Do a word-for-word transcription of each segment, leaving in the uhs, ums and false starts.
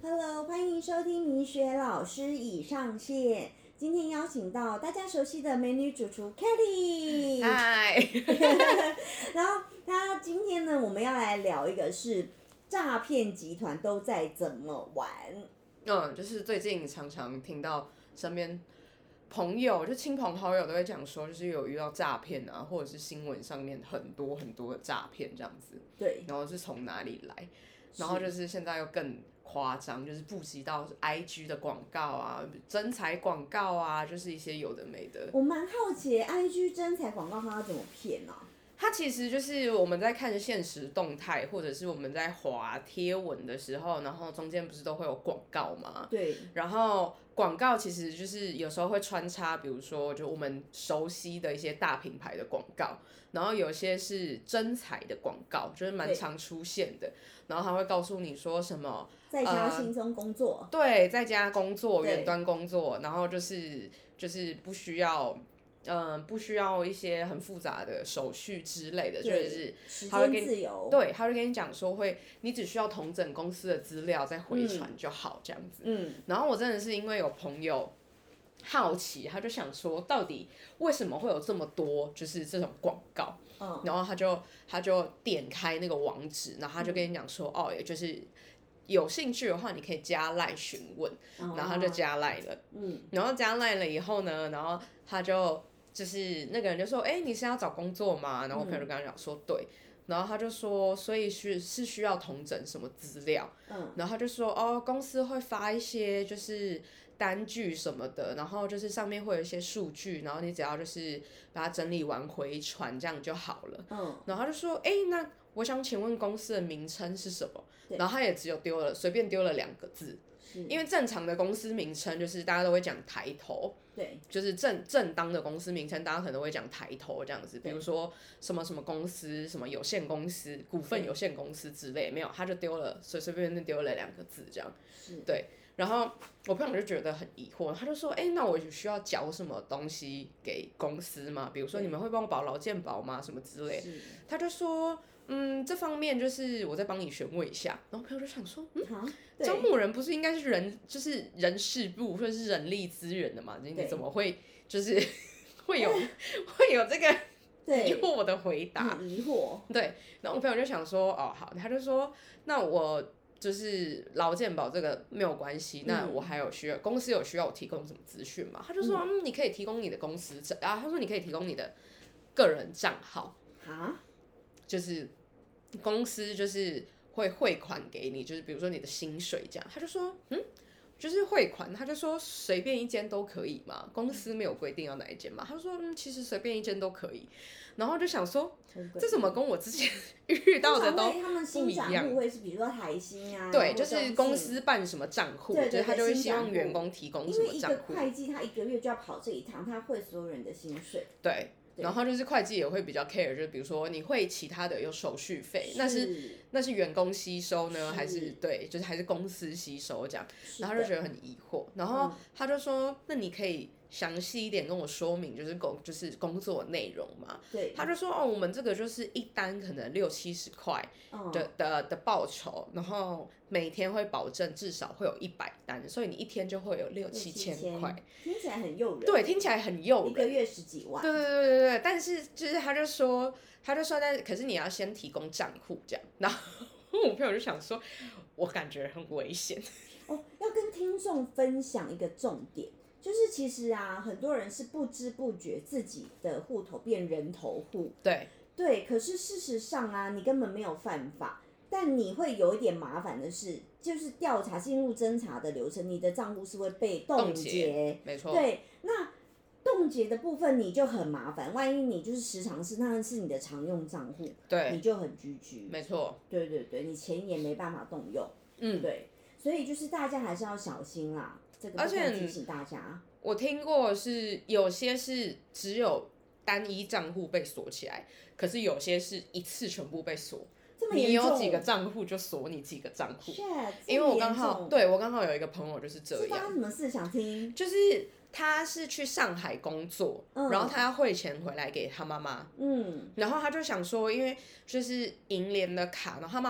Hello，欢迎收听米雪老师已上线。今天邀请到大家熟悉的美女主厨 Kelly。 嗨。 然后她今天呢，我们要来聊一个是诈骗集团都在怎么玩。 嗯，就是最近常常听到身边朋友，就亲朋好友都会讲说，就是有遇到诈骗啊，或者是新闻上面很多很多的诈骗这样子。 对。 然后是从哪里来？然后就是现在又更夸张，就是普及到 I G 的广告啊、真彩广告啊，就是一些有的没的。 我蛮好奇 I G 真彩广告它要怎么骗啊？ 它其实就是我们在看现实动态，或者是我们在滑贴文的时候，然后中间不是都会有广告吗？ 对。 然后广告其实就是有时候会穿插，比如说就我们熟悉的一些大品牌的广告，然后有些是真彩的广告，就是蛮常出现的。然后他会告诉你说什么在家轻松工作、 呃，对，在家工作、远端工作，然后就是就是不需要。嗯，不需要一些很复杂的手续之类的，就是他会跟你对，他会跟你讲说会，你只需要统整公司的资料再回传就好，这样子。嗯。然后我真的是因为有朋友好奇，他就想说，到底为什么会有这么多就是这种广告？嗯。然后他就他就点开那个网址，然后他就跟你讲说，嗯、哦，也就是有兴趣的话，你可以加赖询问，然后他就加赖了。嗯。然后加赖了以后呢，然后他就。就是那个人就说，哎、欸，你是要找工作吗？然后我朋友就跟他讲说，对。然后他就说，所以是是需要统整什么资料？嗯。然后他就说，哦，公司会发一些就是单据什么的，然后就是上面会有一些数据，然后你只要就是把它整理完回传这样就好了。嗯。然后他就说，哎、欸，那我想请问公司的名称是什么？然后他也只有丢了随便丢了两个字。因为正常的公司名称就是大家都会讲抬头，对，就是正正当的公司名称，大家可能都会讲抬头这样子，比如说什么什么公司、什么有限公司、股份有限公司之类，没有，他就丢了随随便便丢了两个字这样，对。然后我朋友就觉得很疑惑，他就说：“哎、欸，那我需要缴什么东西给公司吗？比如说你们会帮我保劳健保吗？什么之类？”他就说。嗯，这方面就是我再帮你询问一下，然后朋友就想说，嗯，招募人不是应该是人就是人事部或者是人力资源的嘛？你怎么会就是会有会有这个疑惑的回答？ 疑惑。 对，然后我朋友就想说，哦，好，他就说，那我就是劳健保这个没有关系，那我还有需要公司有需要我提供什么资讯吗？他就说，嗯，你可以提供你的公司证啊，他说你可以提供你的个人账号啊，就是。公司就是会汇款给你，就是比如说你的薪水这样，他就说，嗯，就是汇款，他就说随便一间都可以嘛，公司没有规定要哪一间嘛，他就说，嗯，其实随便一间都可以，然后就想说，这怎么跟我之前遇到的都不一样？ 会是比如说台新啊， 对，就是公司办什么账户，就是他就会希望员工提供什么账户， 因为一个会计他一个月就要跑这一趟，他汇所有人的薪水， 对。然后就是会计也会比较 care， 就是比如说你会其他的有手续费，那是那是员工吸收呢，还是对，就是还是公司吸收这样？然后他就觉得很疑惑，然后他就说，嗯、那你可以详细一点跟我说明，就是工就是工作内容嘛。对。他就说，哦，我们这个就是一单可能六七十块的、嗯、的的报酬，然后每天会保证至少会有一百单，所以你一天就会有六七千块， 听起来很诱人。 对，听起来很诱人， 一个月十几万。 对对对对对，但是就是他就说，他就说，但是可是你要先提供账户这样，然后我朋友就想说，我感觉很危险。 哦，要跟听众分享一个重点。就是其实啊，很多人是不知不觉自己的户头变人头户。 对对，可是事实上啊，你根本没有犯法，但你会有一点麻烦的是，就是调查进入侦查的流程，你的账户是会被冻结。 没错。 对，那冻结的部分你就很麻烦，万一你就是时常是那是你的常用账户， 对， 你就很居居。 没错。 对对对，你钱也没办法动用。嗯，对，所以就是大家还是要小心啦。这个部分提醒大家， 我听过是有些是只有单一账户被锁起来，可是有些是一次全部被锁。 这么严重？ 你有几个账户就锁你几个账户。 Shit, 因为我刚好对我刚好有一个朋友就是这样。 是发生什么事想听？ 就是他是去上海工作，嗯、然后他要汇钱回来给他妈妈。嗯，然后他就想说，因为就是银联的卡，然后他妈妈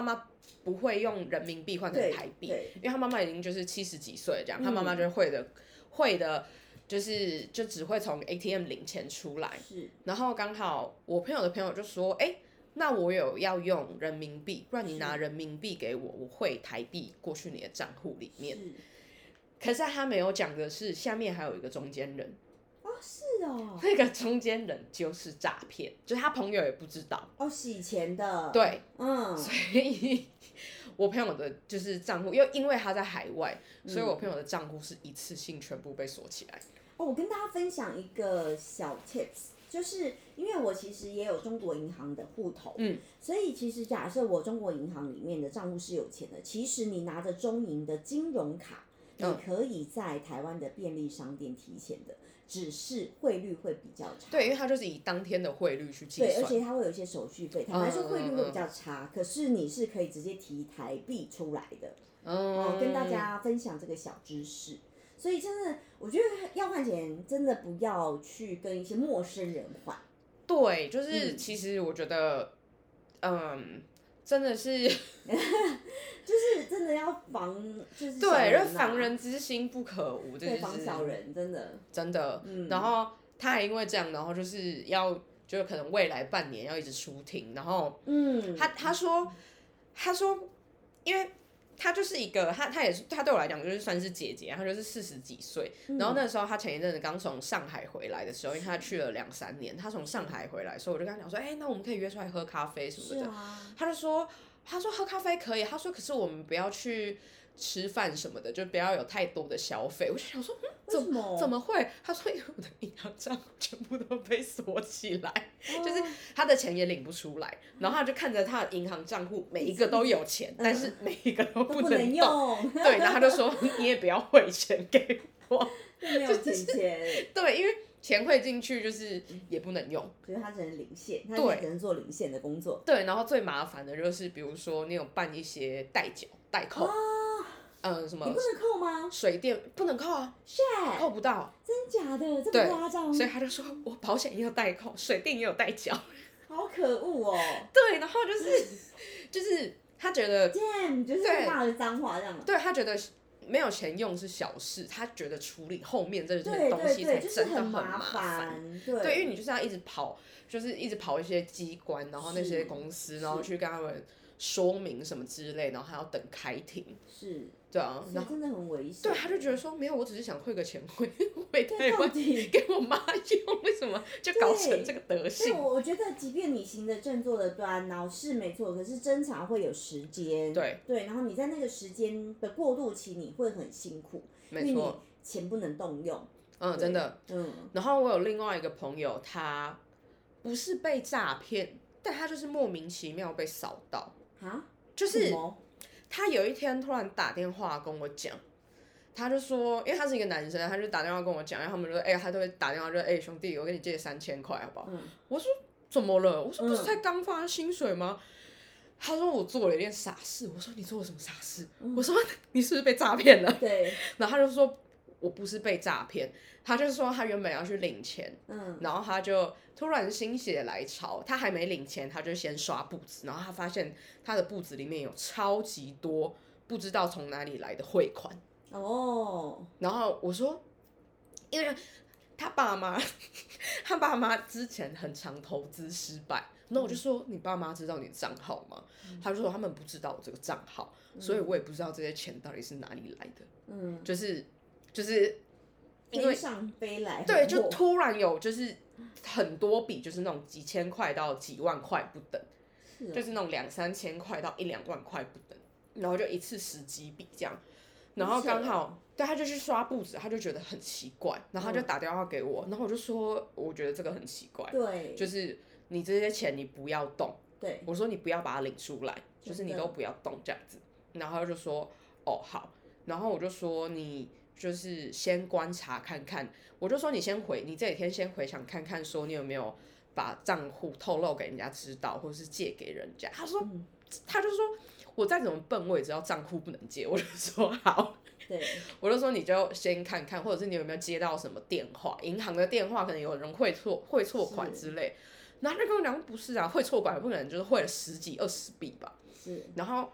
不会用人民币换成台币，因为他妈妈已经就是七十几岁这样，他妈妈就会的会的。就是就只会从 A T M 领钱出来，然后刚好我朋友的朋友就说，哎、欸，那我有要用人民币，不然你拿人民币给我，我汇台币过去你的账户里面。可是他没有讲的是，下面还有一个中间人。 哦，是哦。 那个中间人就是诈骗，就是他朋友也不知道。 哦，洗钱的。 对， 嗯， 所以我朋友的就是账户，又因为他在海外，所以我朋友的账户是一次性全部被锁起来。 哦，我跟大家分享一个小 tips， 就是因为我其实也有中国银行的户头，嗯，所以其实假设我中国银行里面的账户是有钱的，其实你拿着中银的金融卡，你可以在台湾的便利商店提钱的，只是汇率会比较差。 对，因为它就是以当天的汇率去计算。 对，而且它会有一些手续费，坦白说汇率会比较差，嗯嗯嗯，可是你是可以直接提台币出来的。嗯，哦，跟大家分享这个小知识。所以真的，我觉得要换钱，真的不要去跟一些陌生人换。 对，就是其实我觉得，嗯，嗯真的是， 就是真的要防，就是对，因为防人之心不可无， 对，防小人，真的， 真的。嗯、然后他还因为这样，然后就是要，就可能未来半年要一直出庭，然后，嗯，他他说，他说，因为。他就是一个，他他也是，他对我来讲就是算是姐姐，他就是四十几岁、嗯，然后那时候他前一阵子刚从上海回来的时候，因为他去了两三年，他从上海回来，所以我就跟他讲说，哎、欸，那我们可以约出来喝咖啡什么的，啊、他就说，他说喝咖啡可以，他说可是我们不要去吃饭什么的，就不要有太多的消费。我就想说，嗯，怎么怎么会？他说因为我的银行账户全部都被锁起来，哦、就是他的钱也领不出来，然后他就看着他的银行账户每一个都有钱，嗯、但是每一个都不能动。 都不能用对，然后他就说你也不要汇钱给我， 没有钱钱、就是。 对，因为钱汇进去就是也不能用， 所以他只能领现，他只能做领现的工作。 对，然后最麻烦的就是比如说你有办一些代缴代扣。哦嗯，什么？ 你不能扣吗？ 水电不能扣啊，扣不到。 真假的，这么夸张？ 所以他就说我保险也有代扣，水电也有代缴。 好可恶哦！ 对，然后就是就是他觉得 ，damn， 就是骂了脏话这样。 对他觉得没有钱用是小事，他觉得处理后面这些东西才真的很麻烦。 对， 对，因为你就是要一直跑，就是一直跑一些机关，然后那些公司，然后去跟他们说明什么之类，然后还要等开庭。 是。 对啊， 那真的很危险。 对，他就觉得说没有，我只是想汇个钱回回台湾给我妈用，为什么就搞成这个德性？ 对，我觉得即便你行得正坐得端，然后是没错，可是侦查会有时间。 对对，然后你在那个时间的过渡期，你会很辛苦， 没错， 因为你钱不能动用。 嗯，真的。嗯。然后我有另外一个朋友，他不是被诈骗，但他就是莫名其妙被扫到。 啊？ 就是。他有一天突然打电话跟我讲，他就说，因为他是一个男生，他就打电话跟我讲，然后他们就说，哎、欸，他都会打电话就，哎、欸，兄弟，我给你借三千块，好不好？嗯、我说怎么了？我说不是才刚发薪水吗？嗯、他说我做了一件傻事。我说你做了什么傻事？嗯、我说你是不是被诈骗了？ 对。 然后他就说我不是被诈骗，他就说他原本要去领钱，嗯，然后他就突然心血来潮，他还没领钱，他就先刷簿子，然后他发现他的簿子里面有超级多不知道从哪里来的汇款。哦，然后我说，因为他爸妈，他爸妈之前很常投资失败，那我就说你爸妈知道你的账号吗？嗯、他就说他们不知道我这个账号，嗯、所以我也不知道这些钱到底是哪里来的。嗯，就是就是因为飞上飞来， 对，就突然有就是很多笔，就是那种几千块到几万块不等，是哦、就是那种两三千块到一两万块不等，然后就一次十几笔这样。然后刚好，对，他就去刷簿子，他就觉得很奇怪，然后他就打电话给我，然后我就说，我觉得这个很奇怪， 对， 就是你这些钱你不要动， 对， 我说你不要把它领出来，就是你都不要动这样子，然后他就说，哦好，然后我就说你就是先观察看看，我就说你先回，你这几天先回想看看，说你有没有把账户透露给人家知道，或者是借给人家，他说，嗯、他就说。我再怎么笨，我也知道账户不能借，我就说好， 对， 我就说你就先看看，或者是你有没有接到什么电话，银行的电话可能有人汇错汇错款之类，然后他就跟我讲不是啊，汇错款不可能就是汇了十几二十笔吧， 是， 然后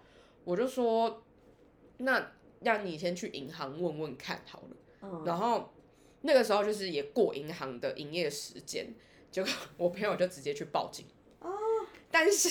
我就说，那让你先去银行问问看好了。嗯、然后那个时候就是也过银行的营业时间，结果我朋友就直接去报警。哦，但是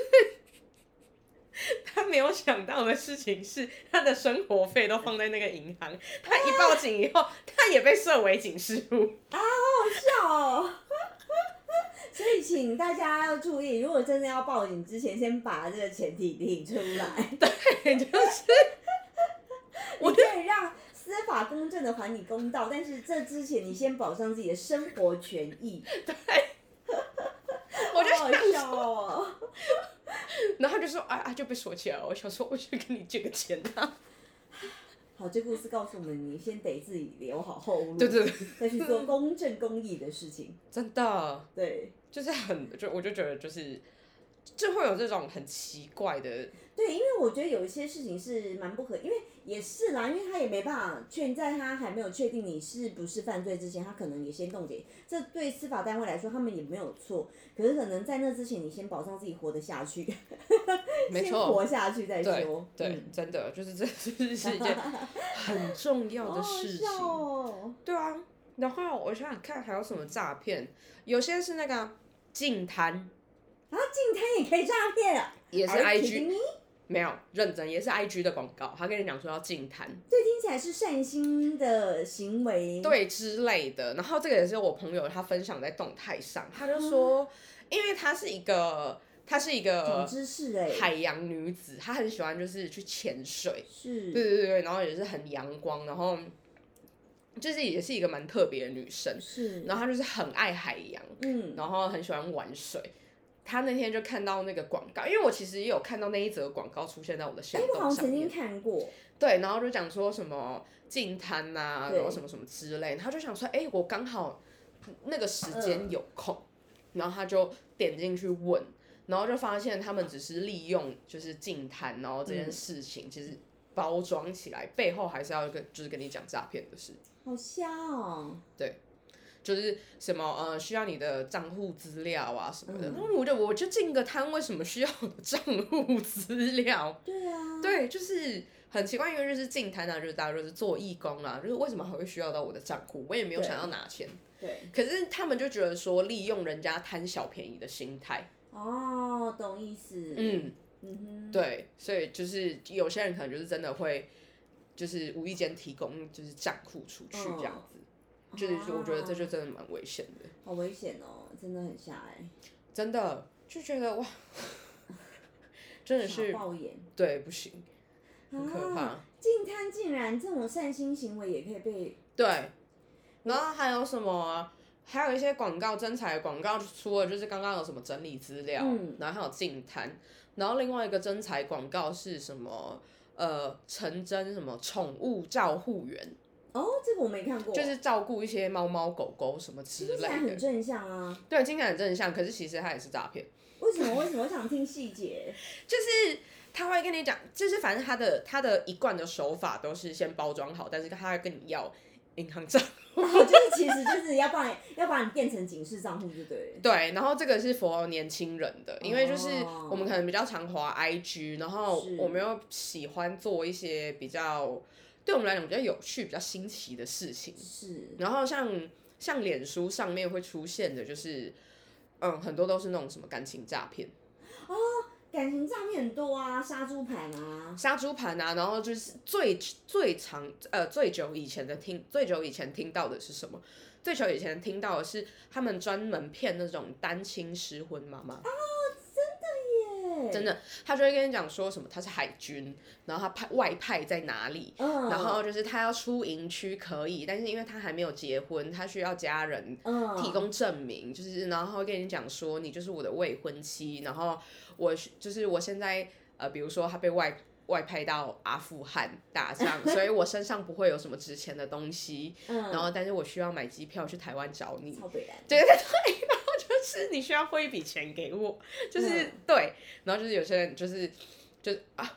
他没有想到的事情是，他的生活费都放在那个银行。他一报警以后，他也被设为警示户。 啊，好好笑哦！所以请大家要注意，如果真的要报警之前，先把这个前提提出来。 对，就是我可以让司法公正的还你公道，但是这之前你先保障自己的生活权益。 对，我就好笑哦。 然后他就说啊啊就被锁起来了。我想说，我去跟你借个钱啊。 好，这故事告诉我们，你先得自己留好后路， 对对对， 再去做公正公义的事情。 真的， 对， 就是很就我就觉得就是就会有这种很奇怪的。 对，因为我觉得有一些事情是蛮不可，因为也是啦，因为他也没办法确在他还没有确定你是不是犯罪之前，他可能也先冻结。这对司法单位来说，他们也没有错。可是可能在那之前，你先保障自己活得下去， 没错， 先活下去再说。 对，对嗯、真的就是这是一件很重要的事情。 哦、 对啊，然后我想想看还有什么诈骗，有些是那个净滩。 啊，净滩也可以诈骗啊？ 也是 I G。没有认真，也是 I G 的广告，他跟你讲说要净滩， 对，听起来是善心的行为， 对之类的。然后这个也是我朋友他分享在动态上，他就说，嗯、因为他是一个，他是一个海洋女子，她很喜欢就是去潜水， 是， 对对对，然后也是很阳光，然后就是也是一个蛮特别的女生， 是， 然后她就是很爱海洋，嗯，然后很喜欢玩水。他那天就看到那个广告，因为我其实也有看到那一则广告出现在我的限动上面。 哎，我好像曾经看过。 对，然后就讲说什么净滩呐，然后什么什么之类的，他就想说，哎、欸，我刚好那个时间有空，嗯、然后他就点进去问，然后就发现他们只是利用就是净滩，然后这件事情其实包装起来，嗯、背后还是要跟就是跟你讲诈骗的事。 好瞎哦。 对。就是什么呃需要你的账户资料啊什么的，那、嗯、我就我就进个摊，为什么需要我的账户资料？ 对啊， 对，就是很奇怪，因为就是进摊啊，就是大家就是做义工啊，就是为什么还会需要到我的账户？我也没有想要拿钱， 对， 可是他们就觉得说利用人家贪小便宜的心态。 哦，懂意思。 嗯嗯哼，对，所以就是有些人可能就是真的会，就是无意间提供就是账户出去这样子。哦，就是我觉得这就真的蛮危险的。 好危险哦，真的很瞎哎。 真的就觉得哇，真的是爆眼， 对，不行，很可怕。 净滩竟然这种善心行为也可以被对，然后还有什么？还有一些广告征才广告，除了就是刚刚有什么整理资料，嗯、然后还有净滩，然后另外一个征才广告是什么？呃，成真什么宠物照护员。 哦，这个我没看过， 就是照顾一些猫猫狗狗什么之类的， 听起来很正向啊。 对，听起来很正向，可是其实它也是诈骗。 为什么？为什么？我想听细节。 就是他会跟你讲，就是反正他的他的一贯的手法都是先包装好，但是他会跟你要银行账户， 哦，就是其实就是要把你要把你变成警示账户就对了。 对，然后这个是 for 年轻人的，因为就是我们可能比较常滑 I G， 然后我们又喜欢做一些比较。对我们来讲比较有趣、比较新奇的事情， 是。 然后像像脸书上面会出现的，就是嗯，很多都是那种什么感情诈骗。 哦，感情诈骗很多啊，杀猪盘啊。 杀猪盘啊，然后就是最最长呃最久以前的听最久以前听到的是什么？最久以前听到的是他们专门骗那种单亲失婚妈妈。 哦，真的耶！ 真的，他就会跟你讲说什么他是海军，然后他派外派在哪里，嗯、然后就是他要出营区可以，但是因为他还没有结婚，他需要家人提供证明，嗯、就是然后会跟你讲说你就是我的未婚妻，然后我就是我现在呃比如说他被外外派到阿富汗打仗，所以我身上不会有什么值钱的东西，嗯、然后但是我需要买机票去台湾找你， 超北蓝， 对对对，然后就是你需要汇一笔钱给我，就是、嗯、对，然后就是有些人就是就是啊，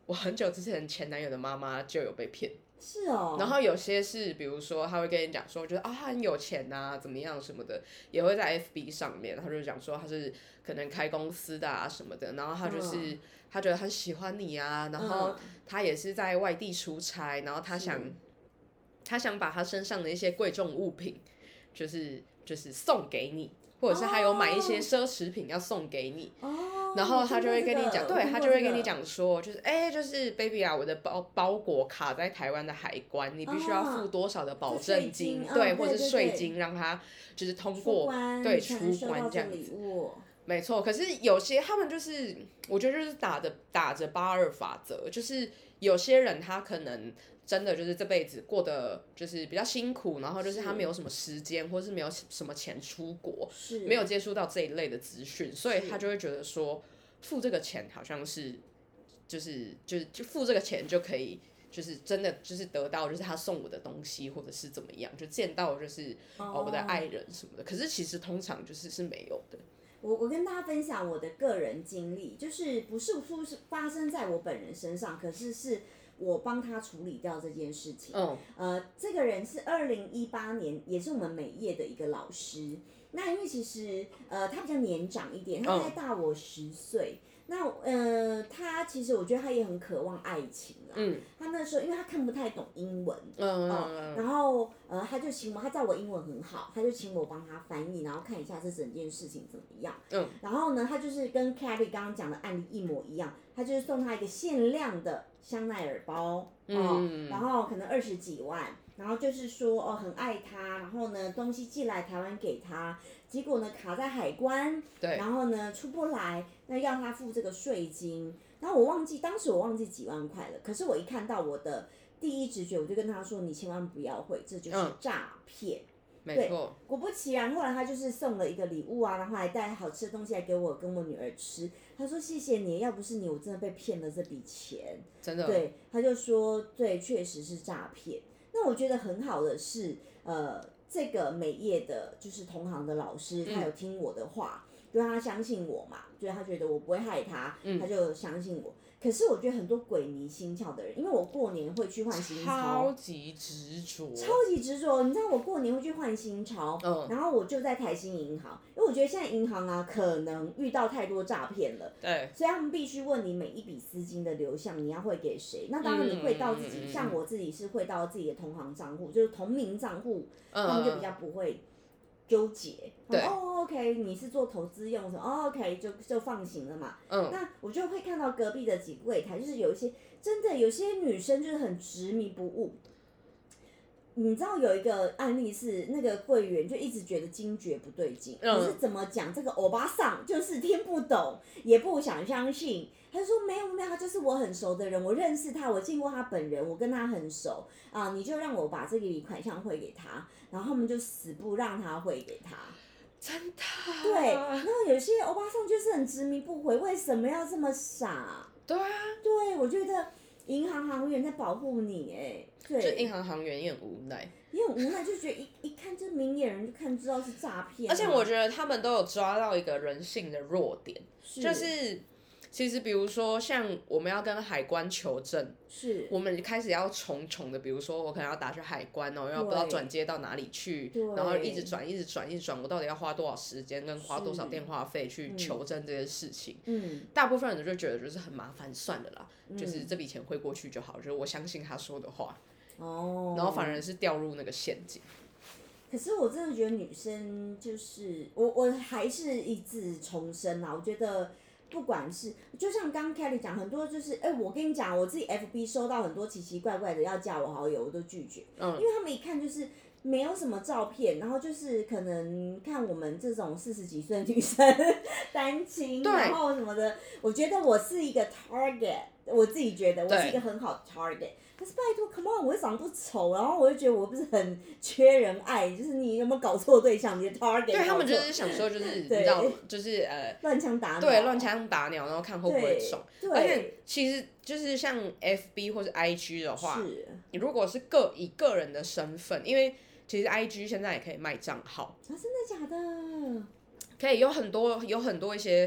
我很久之前前男友的妈妈就有被骗。 是哦。 然后有些是，比如说他会跟你讲说，就是啊他很有钱啊，怎么样什么的，也会在 F B 上面，他就讲说他是可能开公司的啊什么的，然后他就是、嗯、他觉得很喜欢你啊，然后他也是在外地出差，然后他想他想把他身上的一些贵重物品，就是就是送给你。或者是还有买一些奢侈品要送给你， oh, 然后他就会跟你讲， 这個、 对他就会跟你讲说，就是哎、欸，就是 baby 啊，我的包包裹卡在台湾的海关，你必须要付多少的保证金， oh, 对， 哦、 或者是税金，让他就是通过对出关这样子。没错，可是有些他们就是我觉得就是打着打着八二法则，就是有些人他可能真的就是这辈子过得就是比较辛苦，然后就是他没有什么时间，或是没有什么钱出国，没有接触到这一类的资讯，所以他就会觉得说付这个钱好像是就是就是就付这个钱就可以。就是真的就是得到就是他送我的东西，或者是怎么样，就见到就是哦我的爱人什么的，可是其实通常就是是没有的。 我我跟大家分享我的个人经历，就是不是说是发生在我本人身上，可是是我帮他处理掉这件事情。嗯，呃，这个人是二零一八年，也是我们美业的一个老师。那因为其实呃他比较年长一点，他大概大我十岁。嗯，那呃，他其实我觉得他也很渴望爱情啦。嗯。他那时候因为他看不太懂英文，嗯、呃、然后呃他就请我，他知道我英文很好，他就请我帮他翻译，然后看一下这整件事情怎么样。嗯。然后呢，他就是跟 Kelly 刚刚讲的案例一模一样，他就是送他一个限量的香奈儿包，嗯、然后可能二十几万。然后就是说哦很爱他，然后呢东西寄来台湾给他，结果呢卡在海关，对，然后呢出不来，那要他付这个税金，然后我忘记当时我忘记几万块了，可是我一看到我的第一直觉我就跟他说你千万不要汇，这就是诈骗。嗯，没错，果不其然，后来他就是送了一个礼物啊，然后还带好吃的东西来给我跟我女儿吃。他说谢谢你，要不是你，我真的被骗了这笔钱。真的。对，他就说对，确实是诈骗。那我觉得很好的是，呃，这个美业的就是同行的老师，他有听我的话，嗯，就他相信我嘛，就是他觉得我不会害他，嗯，他就相信我。可是我觉得很多鬼迷心窍的人，因为我过年会去换新钞， 超级执着， 超级执着。你知道我过年会去换新钞，嗯，然后我就在台新银行，因为我觉得现在银行啊可能遇到太多诈骗了，对，所以他们必须问你每一笔资金的流向你要汇给谁。那当然你汇到自己，嗯，像我自己是汇到自己的同行账户，就是同名账户，嗯，他们就比较不会纠结。对，哦 ，OK， 你是做投资用什么？哦 ，OK， 就就放行了嘛。嗯，那我就会看到隔壁的几个柜台，就是有一些真的有些女生就是很执迷不悟。你知道有一个案例是那个柜员就一直觉得惊觉不对劲，嗯，可是怎么讲这个欧巴桑就是听不懂，也不想相信。他就说没有没有，他就是我很熟的人，我认识他，我见过他本人，我跟他很熟啊，你就让我把这笔款项汇给他，然后他们就死不让他汇给他。 真的？ 对，然后有些欧巴桑就是很执迷不悔，为什么要这么傻？ 对啊， 对，我觉得银行行员在保护你，哎，对， 就银行行员也很无奈， 也很无奈，就觉得一一看这明眼人就看知道是诈骗， 而且我觉得他们都有抓到一个人性的弱点，是就是其实比如说像我们要跟海关求证，是我们开始要重重的，比如说我可能要打去海关哦，要不知道转接到哪里去，然后一直转一直转一直转，我到底要花多少时间跟花多少电话费去求证这件事情。嗯，大部分人就觉得就是很麻烦，算了啦，嗯，就是这笔钱汇过去就好，就是我相信他说的话。哦，然后反而是掉入那个陷阱。 可是我真的觉得女生就是我我还是一直重申啦，我觉得。不管是就像刚刚 Kelly 讲，很多就是哎、欸，我跟你讲，我自己 F B 收到很多奇奇怪怪的要加我好友，我都拒绝，嗯，因为他们一看就是没有什么照片，然后就是可能看我们这种四十几岁的女生单亲，然后什么的，我觉得我是一个 target， 我自己觉得我是一个很好的 target。可是拜托 ，Come on， 我又长不丑，然后我就觉得我不是很缺人爱，就是你有没有搞错对象？你的 target 对他们就是想说，就是你知道，就是呃， 乱枪打鸟， 对，乱枪打鸟，然后看会不会中。而且其实就是像 F B 或是 I G 的话，你如果是个以个人的身份，因为其实 I G 现在也可以卖账号。 啊，真的假的？ 可以有很多有很多一些。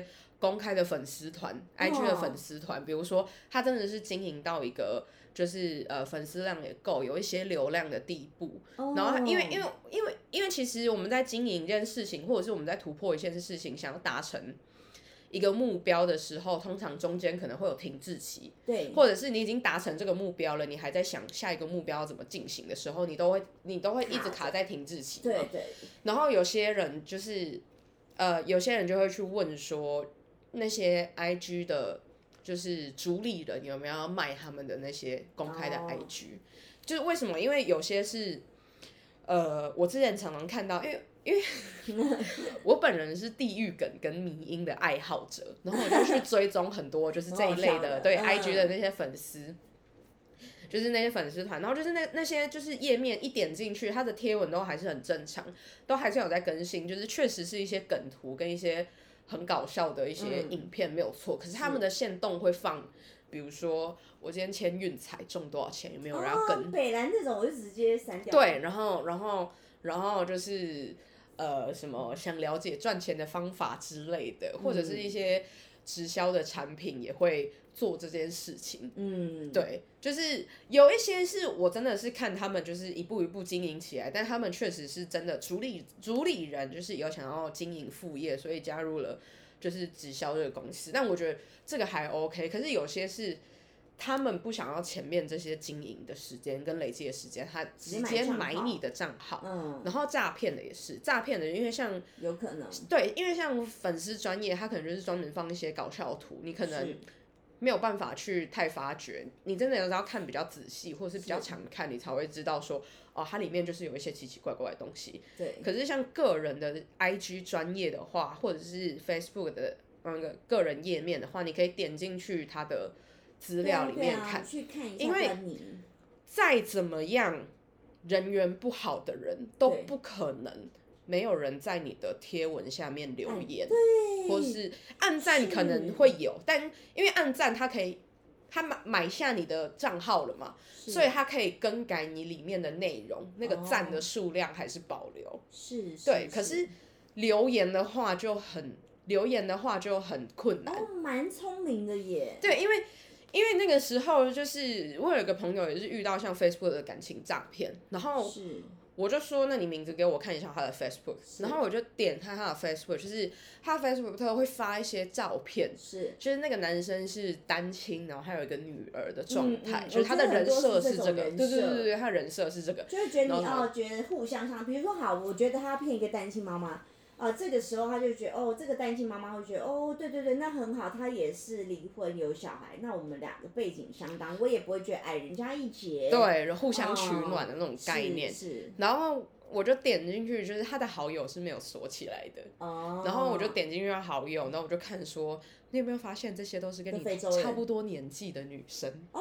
公开的粉丝团 ，I G 的粉丝团，比如说他真的是经营到一个就是呃粉丝量也够，有一些流量的地步。Oh. 然后因为因为因为因为其实我们在经营一件事情，或者是我们在突破一件事情，想要达成一个目标的时候，通常中间可能会有停滞期， 对， 或者是你已经达成这个目标了，你还在想下一个目标要怎么进行的时候，你都会你都会一直卡在停滞期。 对对。 然后有些人就是，呃，有些人就会去问说，那些 I G 的，就是主理人有没有要卖他们的那些公开的 I G？、Oh. 就是为什么？因为有些是，呃，我之前常常看到，因为。因为我本人是地狱梗跟迷因的爱好者，然后我就去追踪很多就是这一类的对 I G 的那些粉丝，就是那些粉丝团，然后就是那那些就是页面一点进去，他的贴文都还是很正常，都还是有在更新，就是确实是一些梗图跟一些很搞笑的一些影片没有错，可是他们的限动会放。比如说，我今天签运彩中多少钱，有没有人要跟？ 哦，北兰这种我就直接删掉。 对，然后，然后，然后就是呃，什么想了解赚钱的方法之类的，或者是一些直销的产品也会做这件事情。嗯，对，就是有一些是我真的是看他们就是一步一步经营起来，但他们确实是真的主理主理人就是有想要经营副业，所以加入了。就是直销这个公司，但我觉得这个还 OK。可是有些是他们不想要前面这些经营的时间跟累积的时间，他直接买你的账号，嗯，然后诈骗的也是诈骗的，因为像有可能对，因为像粉丝专业，他可能就是专门放一些搞笑图，你可能没有办法去太发掘，你真的要看比较仔细，或是比较常看，你才会知道说。哦，它里面就是有一些奇奇怪怪的东西。 对。 可是像个人的 I G 专业的话，或者是 Facebook 的那个个人页面的话，你可以点进去它的资料里面看， 对啊对啊、去看一下。 因为再怎么样人缘不好的人都不可能没有人在你的贴文下面留言， 对， 或是按赞可能会有，但因为按赞它可以。他买买下你的账号了嘛，所以他可以更改你里面的内容，那个赞的数量还是保留。 是， 对。可是留言的话就很留言的话就很困难。 哦，蛮聪明的耶。 对，因为因为那个时候就是我有一个朋友也是遇到像 Facebook 的感情诈骗，然后我就说，那你名字给我看一下他的 Facebook， 然后我就点开他的 Facebook， 就是他的 Facebook 他会发一些照片， 是， 就是那个男生是单亲，然后还有一个女儿的状态， 嗯嗯、 就是他的人设是这个， 对对对对对，他的人设是这个， 就会觉得你哦，觉得互相伤，比如说好，我觉得他骗一个单亲妈妈。啊、呃，这个时候他就觉得，哦，这个单亲妈妈会觉得，哦，对对对，那很好，他也是离婚有小孩，那我们两个背景相当，我也不会觉得矮人家一截， 对，互相取暖的那种概念。 哦、是, 是。 然后我就点进去，就是他的好友是没有锁起来的，哦。然后我就点进去他好友，然后我就看说，你有没有发现这些都是跟你差不多年纪的女生？ 哦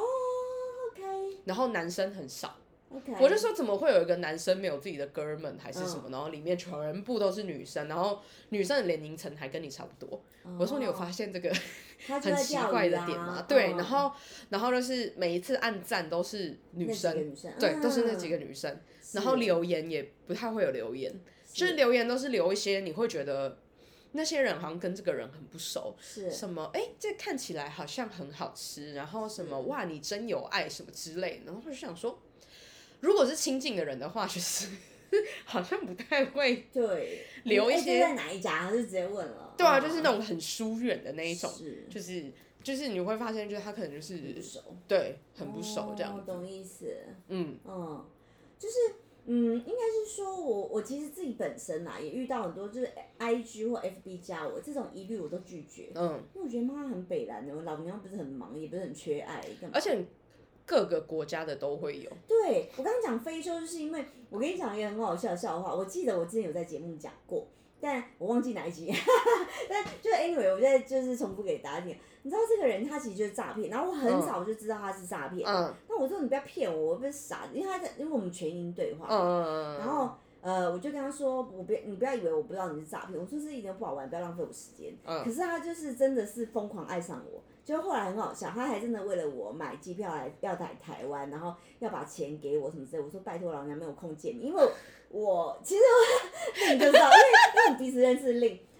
，OK。 然后男生很少。 Okay. 我就说怎么会有一个男生没有自己的哥们还是什么、嗯，然后里面全部都是女生，然后女生的年龄层还跟你差不多。哦、我说你有发现这个很奇怪的点吗？对，然后然后就是每一次按赞都是女生， 女生对、 啊， 都是那几个女生，然后留言也不太会有留言，就是留言都是留一些你会觉得那些人好像跟这个人很不熟， 是什么哎、欸、这看起来好像很好吃，然后什么哇你真有爱什么之类的，然后我就想说。如果是亲近的人的话，就是好像不太会对留一些。 欸、在哪一家就直接问了。 对啊，就是那种很疏远的那一种， 是就是就是你会发现，就是他可能就是不熟， 对，很不熟这样子。 哦，懂意思。 嗯嗯，就是嗯，应该是说我我其实自己本身啊，也遇到很多就是 I G 或 F B 加我这种一律我都拒绝。嗯，因为我觉得妈很北蓝的，我老娘不是很忙，也不是很缺爱， 而且。各个国家的都会有。 对，我刚刚讲非洲，就是因为我跟你讲一个很好笑的笑话，我记得我之前有在节目讲过，但我忘记哪一集，但就是 anyway， 我现在就是重复给大家听。你知道这个人他其实就是诈骗，然后我很早就知道他是诈骗，嗯，那我说你不要骗我，我不是傻子，因为他在，因为我们全英对话，嗯，然后呃，我就跟他说，我不，你不要以为我不知道你是诈骗，我说是一点不好玩，不要浪费我时间，嗯，可是他就是真的是疯狂爱上我。就后来很好笑，他还真的为了我买机票来要来台湾，然后要把钱给我什么之类。我说拜托老娘没有空见你，因为我其实我你就知道，因为因为我们彼此认识令，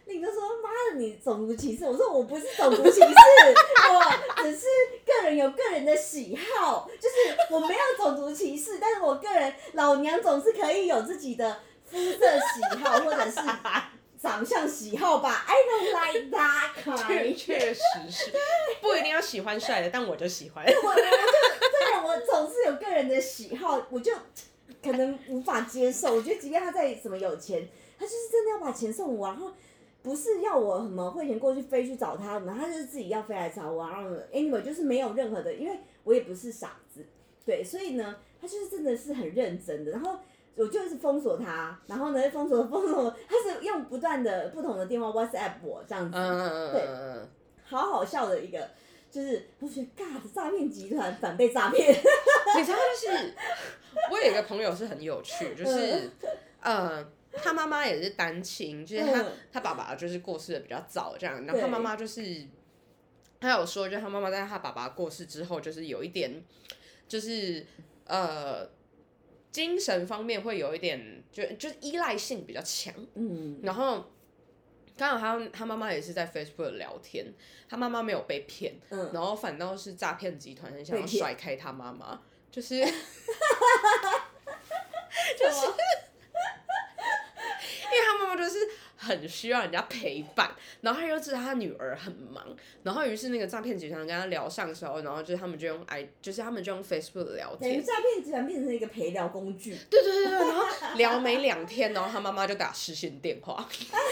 另一个说妈的你种族歧视，我说我不是种族歧视，我只是个人有个人的喜好，就是我没有种族歧视，但是我个人老娘总是可以有自己的肤色喜好或者是长相喜好吧 ，I don't like that kind。 确实是，不一定要喜欢帅的，但我就喜欢。 我我就虽然我总是有个人的喜好，我就可能无法接受。我觉得即便他再怎么有钱，他就是真的要把钱送我，然后不是要我什么汇钱过去飞去找他们，他就是自己要飞来找我，然后 anyway 就是没有任何的，因为我也不是傻子，对，所以呢，他就是真的是很认真的，然后我就是封锁他，然后呢封锁封锁，他是用不断的不同的电话 WhatsApp 我这样子， 嗯、 对，好好笑的一个。就是我觉得尬的诈骗集团反被诈骗， 你知道就是我有一个朋友是很有趣，就是呃他妈妈也是单亲，就是他、嗯、他爸爸就是过世的比较早这样，然后他妈妈就是他有说，就他妈妈在他爸爸过世之后，就是有一点就是呃精神方面会有一点就就是依赖性比较强，嗯，然后。刚好他他妈妈也是在 Facebook 聊天，他妈妈没有被骗，嗯，然后反倒是诈骗集团很想要甩开他妈妈，就是，就是，因为他妈妈就是很需要人家陪伴，然后他又知道他女儿很忙，然后于是那个诈骗集团跟他聊上时候，然后就是他们就用 i 就是他们就用 Facebook 聊天， 诈骗集团变成一个陪聊工具， 对对对对，然后聊没两天，然后他妈妈就打视讯电话。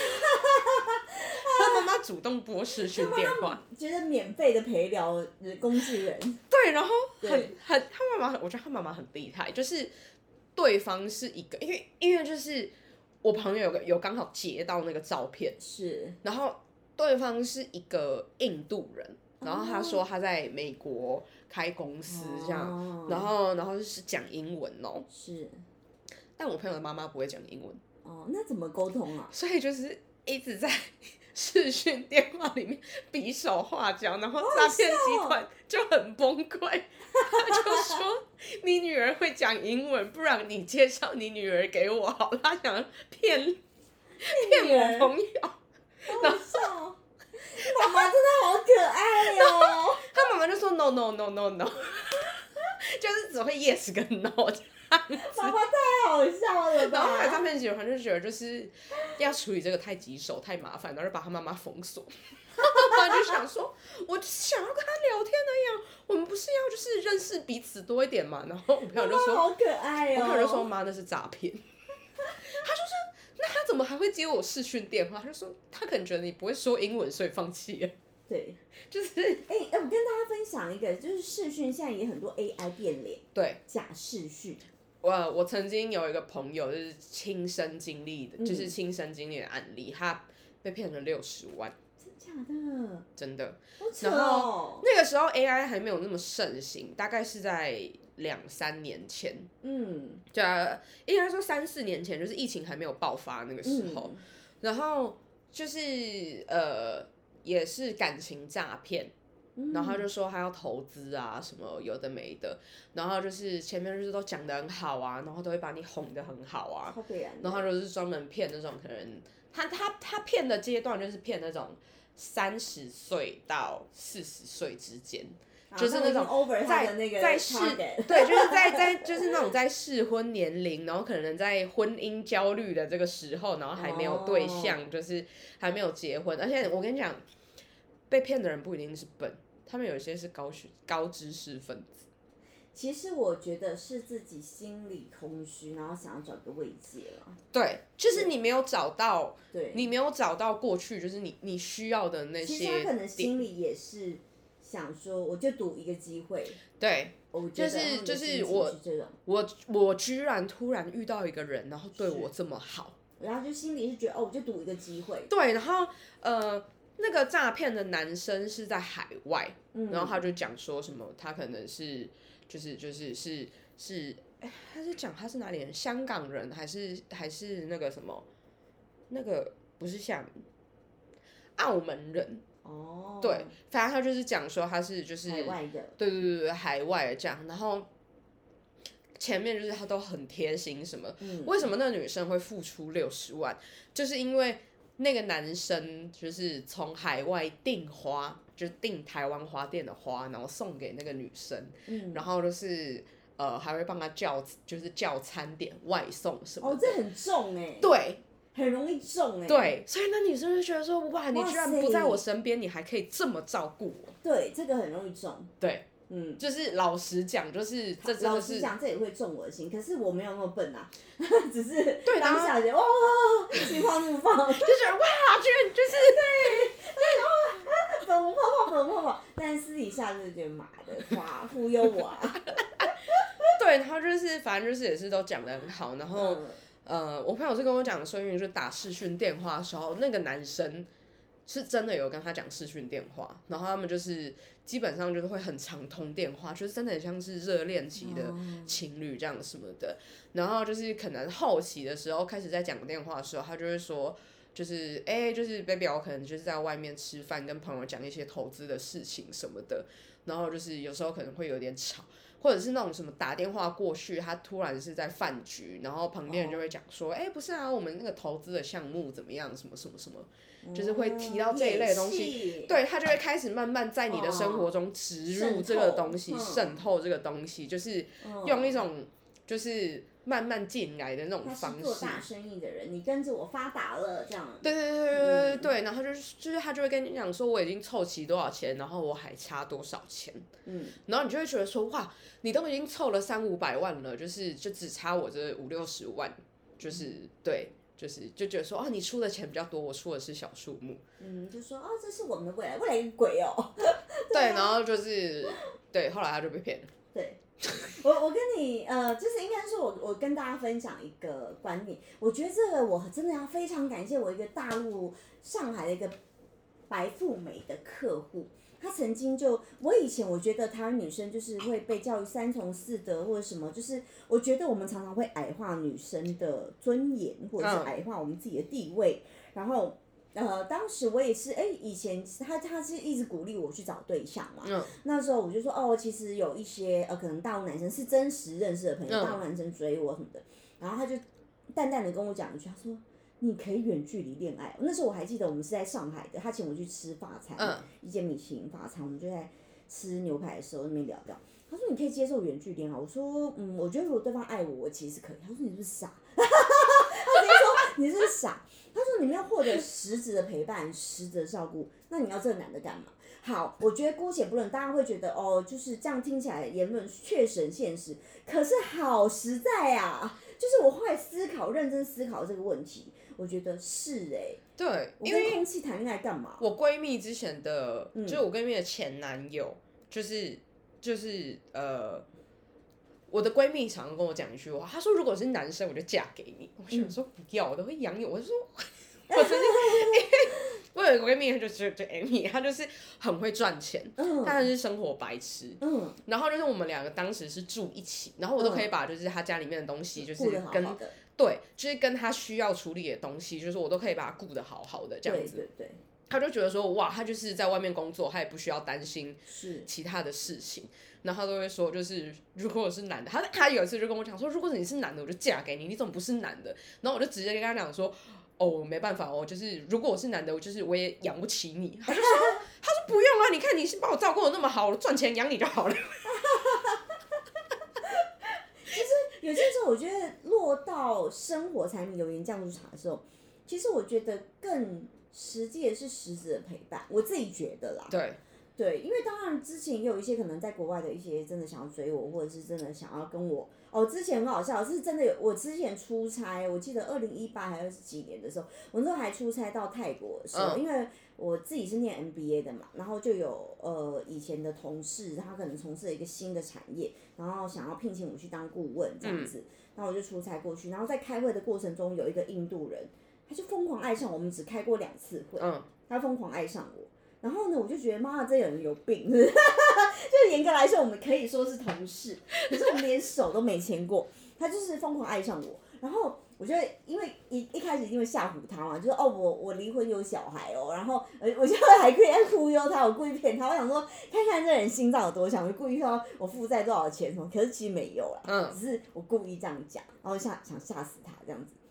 他妈妈主动拨视讯电话， 觉得免费的陪聊工具人。 对，然后很很，他妈妈，我觉得他妈妈很厉害，就是对方是一个，因为因为就是我朋友有个有刚好截到那个照片， 是， 然后对方是一个印度人，然后他说他在美国开公司这样，哦、然后然后是讲英文哦， 是， 但我朋友的妈妈不会讲英文， 哦，那怎么沟通啊？ 所以就是一直在。视讯电话里面比手画脚，然后诈骗集团就很崩溃，他就说：“你女儿会讲英文，不然你介绍你女儿给我好。”他想骗骗我朋友， 好笑，妈妈真的好可爱哦。 他妈妈就说 ：“No no no no no， 就是只会 yes 跟 no。” 妈妈太好笑了吧！ 然后后来诈骗集团就觉得就是要处理这个太棘手、太麻烦，然后就把他妈妈封锁。妈妈就想说，我就是想要跟他聊天那样，我们不是要就是认识彼此多一点嘛？然后我朋友就说， 好可爱哦！ 我朋友就说妈那是诈骗。他就说，那他怎么还会接我视讯电话？他就说他可能觉得你不会说英文，所以放弃了。 对， 就是哎哎、欸，我跟大家分享一个，就是视讯现在也很多 A I 变脸， 对， 假视讯。 我我曾经有一个朋友，就是亲身经历的，嗯、就是亲身经历的案例，他被骗了六十万， 真假的？ 真的。 好扯哦、 然后那个时候 A I 还没有那么盛行，大概是在两三年前，嗯，就应该说三四年前，就是疫情还没有爆发那个时候，嗯、然后就是呃，也是感情诈骗。然后他就说他要投资啊，什么有的没的，然后就是前面就是都讲得很好啊，然后都会把你哄得很好啊，然后就是专门骗那种可能他他他骗的阶段就是骗那种三十岁到四十岁之间，啊、就是那种在在适对，就是在在就是那种在适婚年龄，然后可能在婚姻焦虑的这个时候，然后还没有对象，哦、就是还没有结婚，而且我跟你讲。被骗的人不一定是笨，他们有一些是高学高知识分子。 其实我觉得是自己心里空虚，然后想要找个慰藉了。 对，就是你没有找到，对，你没有找到过去就是你你需要的那些。 其实他可能心里也是想说，我就赌一个机会。 对， 我就是就是我我我居然突然遇到一个人，然后对我这么好， 然后就心里是觉得哦，我就赌一个机会。 对，然后呃。那个诈骗的男生是在海外，嗯、然后他就讲说什么，他可能是就是就是是是，哎，他是讲他是哪里人？香港人还是还是那个什么？那个不是厦门，澳门人。哦，对，反正他就是讲说他是就是海外的， 对对对对，海外的这样，然后前面就是他都很贴心什么，嗯、为什么那个女生会付出六十万？就是因为。 那个男生就是从海外订花，就是订台湾花店的花，然后送给那个女生，嗯、然后就是呃还会帮她叫，就是叫餐点、外送什么的。 哦，这很重哎、欸。 对。 很容易中哎、欸。 对，所以那女生就觉得说，哇，你居然不在我身边，你还可以这么照顾我。 对，这个很容易中。 对。嗯，就是老实讲，就是这真的是老实讲，这也会中我的心。可是我没有那么笨啊，只是对当下觉得哇，心花怒放，就觉得哇，居然就是对对，粉红泡泡，粉红泡泡。但私底下就是觉得妈的，哇，忽悠我啊。 对，然后就是反正就是也是都讲得很好，然后、嗯、呃，我朋友是跟我讲说，因为就打视讯电话的时候，那个男生是真的有跟他讲视讯电话，然后他们就是基本上就是会很常通电话，就是真的很像是热恋期的情侣这样什么的。然后就是可能后期的时候开始在讲电话的时候，他就会说，就是哎、欸，就是 baby， 我可能就是在外面吃饭，跟朋友讲一些投资的事情什么的，然后就是有时候可能会有点吵。或者是那种什么打电话过去，他突然是在饭局，然后旁边人就会讲说，哎、oh. 欸，不是啊，我们那个投资的项目怎么样，什么什么什么， oh. 就是会提到这一类的东西，对，他就会开始慢慢在你的生活中植入这个东西，渗透这个东西，就是用一种就是慢慢进来的那种方式。 他是做大生意的人，你跟着我发达了，这样。 对对对对对对，嗯、然后就是就是他就会跟你讲说，我已经凑齐多少钱，然后我还差多少钱，嗯，然后你就会觉得说，哇，你都已经凑了三五百万了，就是就只差我这五六十万，就是、嗯、对。就是就觉得说，哦，你出的钱比较多，我出的是小数目。 嗯，就说哦，这是我们的未来，未来一个鬼哦。 对, 对，然后就是对，后来他就被骗了。 对，我我跟你呃，就是应该说我我跟大家分享一个观念，我觉得这个我真的要非常感谢我一个大陆上海的一个白富美的客户。他曾经就，我以前我觉得台湾女生就是会被教育三从四德或者什么，就是我觉得我们常常会矮化女生的尊严，或者是矮化我们自己的地位。然后，呃，当时我也是，哎、欸，以前他他是一直鼓励我去找对象嘛。嗯、那时候我就说，哦，其实有一些呃，可能大陆男生是真实认识的朋友，嗯、大陆男生追我什么的，然后他就淡淡的跟我讲一句，他说。你可以远距离恋爱。那时候我还记得我们是在上海的，他请我去吃法餐，嗯、一间米其林法餐，我们就在吃牛排的时候那边聊聊。他说你可以接受远距恋爱，我说嗯，我觉得如果对方爱我，我其实可以。他说你是不是傻？他直接说你是不是傻？他说你们要获得实质的陪伴、实质的照顾，那你要这个男的干嘛？好，我觉得姑且不论，大家会觉得哦，就是这样听起来言论确实很现实，可是好实在啊！就是我后来思考、认真思考这个问题。我觉得是哎、欸， 对， 我跟空气谈恋爱干嘛？ 我闺蜜之前的，嗯、就是我闺蜜的前男友，就是就是呃，我的闺蜜常常跟我讲一句话，她说如果是男生，我就嫁给你。我想说不要，我都会养你。我就说，我曾经，我有一个闺蜜，就是就 Amy， 她就是很会赚钱，嗯、但是生活白痴，嗯，然后就是我们两个当时是住一起，然后我都可以把就是她家里面的东西，就是跟。 好好对，就是跟他需要处理的东西，就是我都可以把他顾得好好的这样子。 对对对。 他就觉得说，哇，他就是在外面工作，他也不需要担心其他的事情。然后他都会说，就是如果我是男的，他他有一次就跟我讲说，如果你是男的，我就嫁给你，你怎么不是男的？然后我就直接跟他讲说，哦，没办法哦，就是如果我是男的，我就是我也养不起你。他就说，他说不用啊，你看你是把我照顾得那么好，我赚钱养你就好了。 有些时候，我觉得落到生活柴米油盐酱醋茶的时候，其实我觉得更实际的是实质的陪伴，我自己觉得啦。 对。 对，因为当然之前也有一些可能在国外的一些真的想要追我，或者是真的想要跟我哦，之前很好笑，是真的有我之前出差，我记得二零一八还是几年的时候，我那时候还出差到泰国的时候，嗯、因为我自己是念 M B A 的嘛，然后就有呃以前的同事，他可能从事了一个新的产业，然后想要聘请我去当顾问这样子，嗯、然后我就出差过去，然后在开会的过程中有一个印度人，他就疯狂爱上我们，只开过两次会，嗯、他疯狂爱上我。然后呢，我就觉得妈，这人有病，就是严格来说，我们可以说是同事，可是我们连手都没牵过。他就是疯狂爱上我，然后我觉得，因为一一开始一定会吓唬他嘛，就是哦，我我离婚有小孩哦，然后呃，我就还可以忽悠他，我故意骗他，我想说看看这人心脏有多强，我故意说我负债多少钱什么，可是其实没有啦，嗯，只是我故意这样讲，然后吓想吓死他这样子。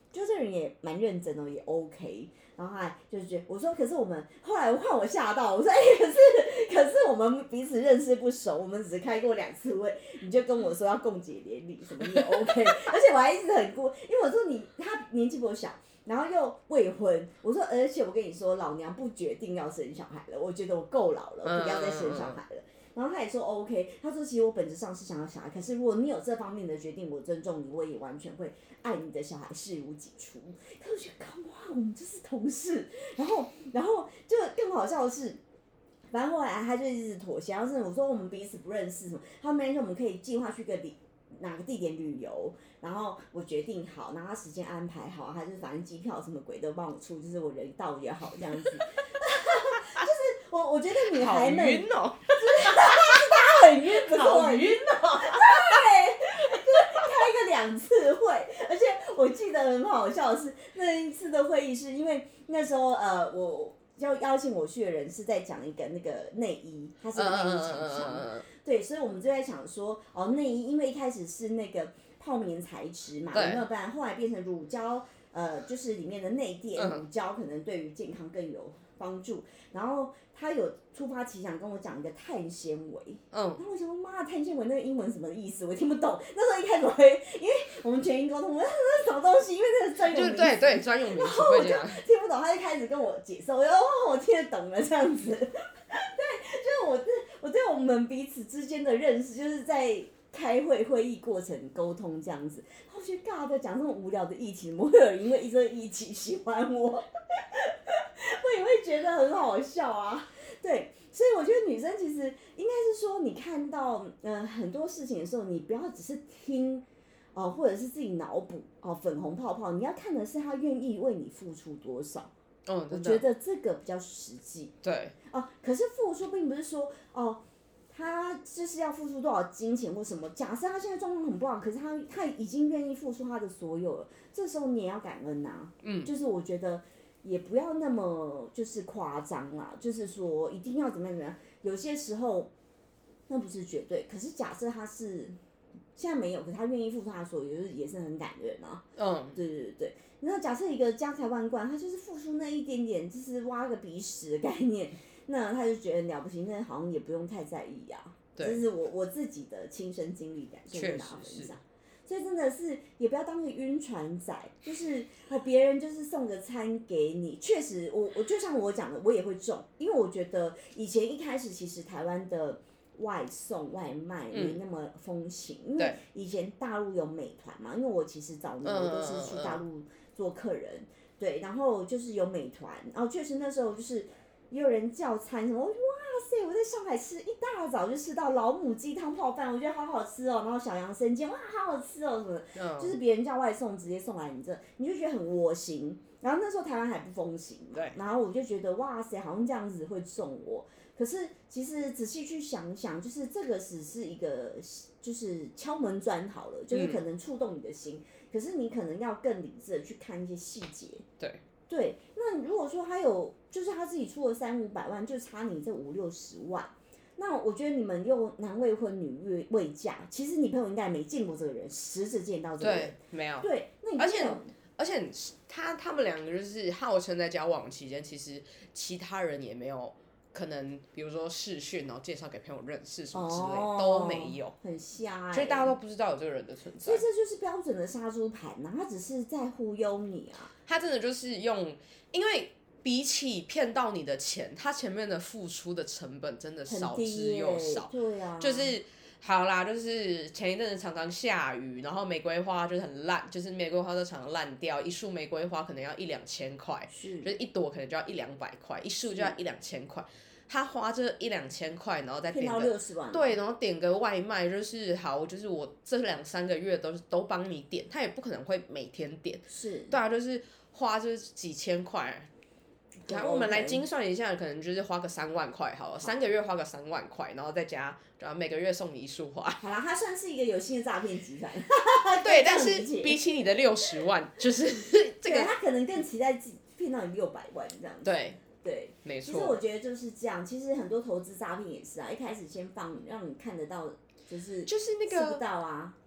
就这人也蛮认真的，也 OK。然后他就觉得我说，可是我们后来换我吓到，我说，哎、欸，可是可是我们彼此认识不熟，我们只开过两次会，你就跟我说要共结连理什么也 OK， 而且我还一直很顾，因为我说你他年纪比我小，然后又未婚，我说而且我跟你说，老娘不决定要生小孩了，我觉得我够老了，不要再生小孩了。然后他也说 OK， 他说其实我本质上是想要小孩，可是如果你有这方面的决定，我尊重你，我也完全会爱你的小孩视如己出。可是我觉得哇，我们就是同事，然后然后就更好笑的是，反正后来他就一直妥协，然后是我说我们彼此不认识什么，他们说我们可以计划去个旅哪个地点旅游，然后我决定好，然后他时间安排好，他就反正机票什么鬼都帮我出，就是我人到也好这样子。就是我我觉得女孩们， 好晕哦， 他很晕，不是我很晕哦。 对，就是开个两次会，而且我记得很好笑的是那一次的会议是因为那时候呃我。要邀请我去的人是在讲一个那个内衣，他是内衣厂商，嗯嗯嗯嗯对，所以我们就在想说，哦，内衣因为一开始是那个泡棉材质嘛，有没有办法？后来变成乳胶，呃，就是里面的内垫，乳胶可能对于健康更有帮助。然后他有突发奇想跟我讲一个碳纤维，嗯，然后我想说妈，碳纤维那个英文什么意思？我听不懂。那时候一开始我会，因为我们全英沟通，我说那是什么东西？因为那个专用名词， 对对专用名词， 然后我就听不懂，他就开始跟我解释，我就哦，我听得懂了这样子。对，就是我对我对我们彼此之间的认识，就是在开会会议过程沟通这样子。我觉得尬的讲这么无聊的议题，怎么会有人因为一这个议题喜欢我？我也会觉得很好笑啊。对，所以我觉得女生其实应该是说，你看到呃很多事情的时候，你不要只是听哦、呃，或者是自己脑补哦，粉红泡泡，你要看的是他愿意为你付出多少。 嗯， 我觉得这个比较实际。 对。 哦，可是付出并不是说哦，他就是要付出多少金钱或什么。假设他现在状况很不好，可是他他已经愿意付出他的所有了，这时候你也要感恩呐、啊。嗯，就是我觉得。也不要那么就是夸张啦，就是说一定要怎么样怎么样，有些时候那不是绝对。可是假设他是现在没有，可是他愿意付出他的所有，就是也是很感人啊。嗯，对对对。那假设一个家财万贯，他就是付出那一点点，就是挖个鼻屎的概念，那他就觉得了不起，那好像也不用太在意啊。对，这是我我自己的亲身经历感受跟大家分享。所以真的是也不要当个晕船仔，就是别人就是送个餐给你，确实我我就像我讲的，我也会中，因为我觉得以前一开始其实台湾的外送外卖没那么风行，嗯、因为以前大陆有美团嘛，因为我其实早年我都是去大陆做客人，嗯、对，然后就是有美团，然后确实那时候就是也有人叫餐什么，哇塞！我在上海吃一大早就吃到老母鸡汤泡饭，我觉得好好吃哦。然后小杨生煎，哇，好好吃哦什么的，嗯、就是别人叫外送直接送来你这，你就觉得很窝心。然后那时候台湾还不风行，对。然后我就觉得哇塞，好像这样子会中我。可是其实仔细去想想，就是这个只是一个就是敲门砖好了，就是可能触动你的心，嗯、可是你可能要更理智的去看一些细节。 对。 对，那如果说他有，就是他自己出了三五百万，就差你这五六十万，那我觉得你们又男未婚女未嫁，其实你朋友应该也没见过这个人，实质见到这个人， 对，没有。 对，那你而且而且他他们两个就是号称在交往期间，其实其他人也没有可能，比如说视讯，然后介绍给朋友认识什么之类、哦、都没有， 很瞎、欸， 所以大家都不知道有这个人的存在。 所以这就是标准的杀猪盘呐、啊，他只是在忽悠你啊。 他真的就是用，因为比起骗到你的钱，他前面的付出的成本真的少之又少。 对啊， 就是好啦，就是前一阵子常常下雨，然后玫瑰花就是很烂，就是玫瑰花都常常烂掉，一束玫瑰花可能要一两千块，就是一朵可能就要一两百块，一束就要一两千块。他花这一两千块，然后再点个六十万， 对，然后点个外卖，就是好，就是我这两三个月都都帮你点，他也不可能会每天点， 是， 对啊，就是花就是几千块。然后我们来精算一下，可能就是花个三万块好了，三个月花个三万块，然后再加，然后每个月送你一束花。 好啦，他算是一个有心的诈骗集团。 对，但是比起你的六十万，就是这个， 他可能更期待骗到你六百万这样子。 对。 对， 没错。 其实我觉得就是这样。其实很多投资诈骗也是啊，一开始先放让你看得到，就是就是那个吃不到啊。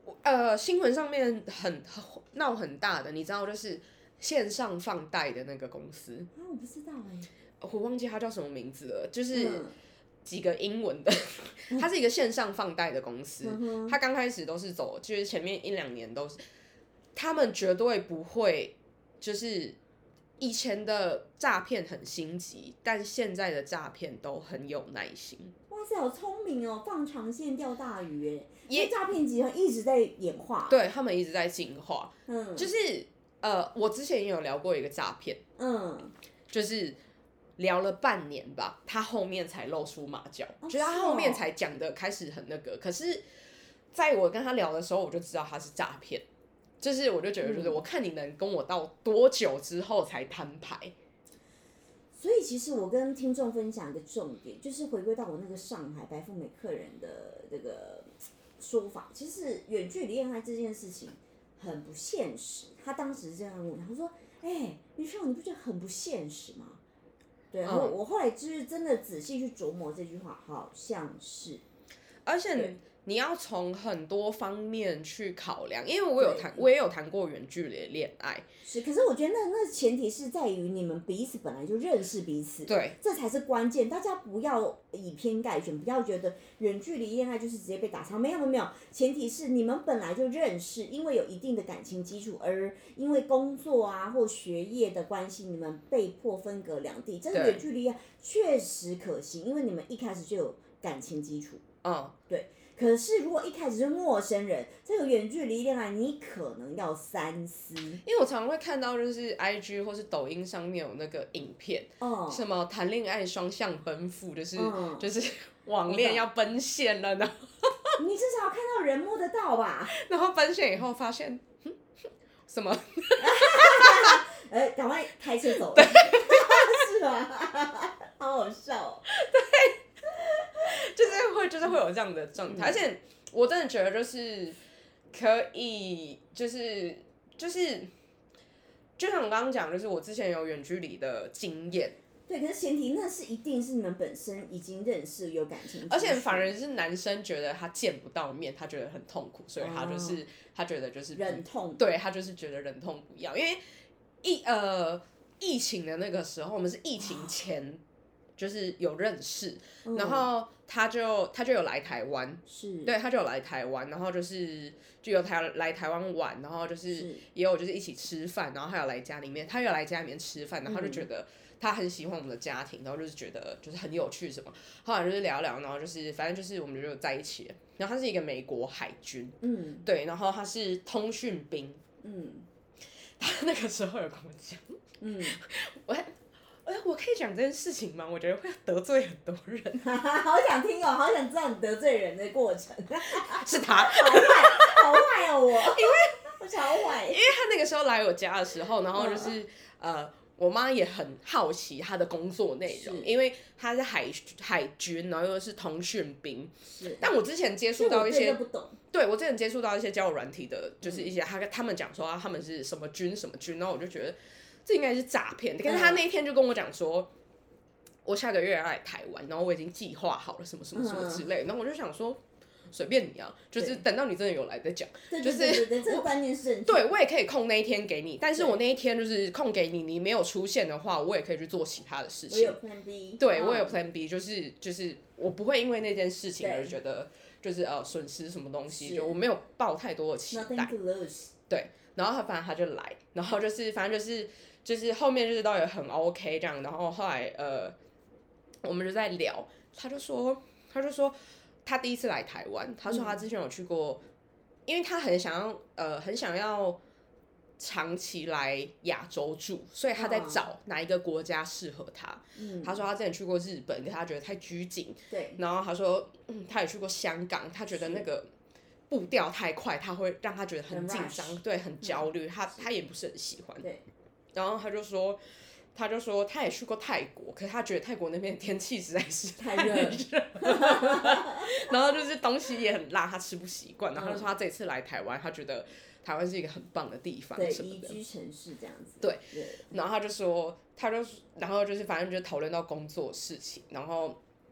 呃，新闻上面很闹很大的，你知道就是线上放贷的那个公司啊，我不知道哎、 欸，我忘记它叫什么名字了，就是几个英文的， 嗯、 它是一个线上放贷的公司，嗯、它刚开始都是走，就是前面一两年都是，他们绝对不会，就是以前的诈骗很心急，但现在的诈骗都很有耐心。 哇塞，好聪明哦！放长线钓大鱼哎，因为诈骗集团一直在演化， 对他们一直在进化。嗯，就是呃，我之前也有聊过一个诈骗，嗯，就是聊了半年吧，他后面才露出马脚，哦、就是他后面才讲的开始很那个。可是，在我跟他聊的时候，我就知道他是诈骗，就是我就觉得，就是我看你能跟我到多久之后才摊牌。 所以其实我跟听众分享一个重点，就是回归到我那个上海白富美客人的这个说法，其实远距离恋爱这件事情很不现实。他当时这样问我，他说：“哎、欸，于少，你不觉得很不现实吗？”对，我、嗯、我后来就是真的仔细去琢磨这句话，好像是， 而且你要从很多方面去考量，因为我有谈，我也有谈过远距离恋爱。 是，可是我觉得那那前提是在于你们彼此本来就认识彼此， 对， 这才是关键。大家不要以偏概全，不要觉得远距离恋爱就是直接被打伤，没有没有没有，前提是你们本来就认识，因为有一定的感情基础，而因为工作啊或学业的关系，你们被迫分隔两地。这个远距离恋爱确实可行，因为你们一开始就有感情基础，嗯，对。可是，如果一开始是陌生人，这个远距离恋爱，你可能要三思。 因为我常常会看到，就是 I G 或是抖音上面有那个影片，哦、什么谈恋爱双向奔赴，就是、嗯、就是网恋要奔现了呢。 你至少看到人摸得到吧？ 然后奔现以后发现，嗯、什么？ 哎，赶快开车走。是吗？好好笑哦。 对。就是会，就是会有这样的状态，嗯、而且我真的觉得就是可以，就是就是，就像我刚刚讲，就是我之前有远距離的经验。 对，可是前提那是一定是你们本身已经认识有感情， 而且反而是男生觉得他见不到面，他觉得很痛苦，所以他就是、哦、他觉得就是忍痛， 对他就是觉得忍痛不要，因为疫呃疫情的那个时候，我们是疫情前。哦就是有认识，嗯、然后他就他就有来台湾， 是， 对，他就有来台湾，然后就是就有台来台湾玩，然后就是也有就是一起吃饭，然后他有来家里面，他有来家里面吃饭，然后他就觉得他很喜欢我们的家庭，然后就是觉得就是很有趣什么，后来就是聊聊，然后就是反正就是我们就在一起了。然后他是一个美国海军，嗯，对，然后他是通讯兵，嗯，他那个时候有跟我讲，嗯，我还。哎，我可以讲这件事情吗？我觉得会得罪很多人。 好想听哦，好想知道你得罪人的过程。 是他， 好坏，好坏哦，我。因为我超坏。 因为他那个时候来我家的时候，然后就是、嗯、呃，我妈也很好奇他的工作内容，因为他是海海军，然后又是通讯兵。 是。 但我之前接触到一些， 我不懂。 对，我之前接触到一些交友软体的，就是一些他他们讲说、啊、他们是什么军什么军，然后我就觉得。这应该是诈骗，可是他那一天就跟我讲说，我下个月要来台湾，然后我已经计划好了什么什么什么之类的，然后我就想说，随便你啊，就是等到你真的有来再讲，就是对对对，这个观念是正确。 对，我也可以空那一天给你，但是我那一天就是空给你，你没有出现的话，我也可以去做其他的事情。 我有 Plan B， 对、哦、我有 Plan B， 就是就是我不会因为那件事情而觉得就是呃损失什么东西，就我没有抱太多的期待。 Nothing to lose。 对，然后他反正他就来，然后就是反正就是。就是后面就是都也很 OK 这样，然后后来呃，我们就在聊，他就说，他就说他第一次来台湾，他说他之前有去过，嗯、因为他很想要呃很想要长期来亚洲住，所以他在找哪一个国家适合他。嗯、他说他之前去过日本，可他觉得太拘谨， 对， 然后他说、嗯、他也去过香港，他觉得那个步调太快，他会让他觉得很紧张，对，很焦虑，嗯、他他也不是很喜欢。 对。 然后他就说，他就说他也去过泰国，可是他觉得泰国那边的天气实在是太热了，然后就是东西也很辣，他吃不习惯。然后他就说他这次来台湾，他觉得台湾是一个很棒的地方什么的， 对，宜居城市这样子。 对，然后他就说，他就然后就是反正就讨论到工作事情，然后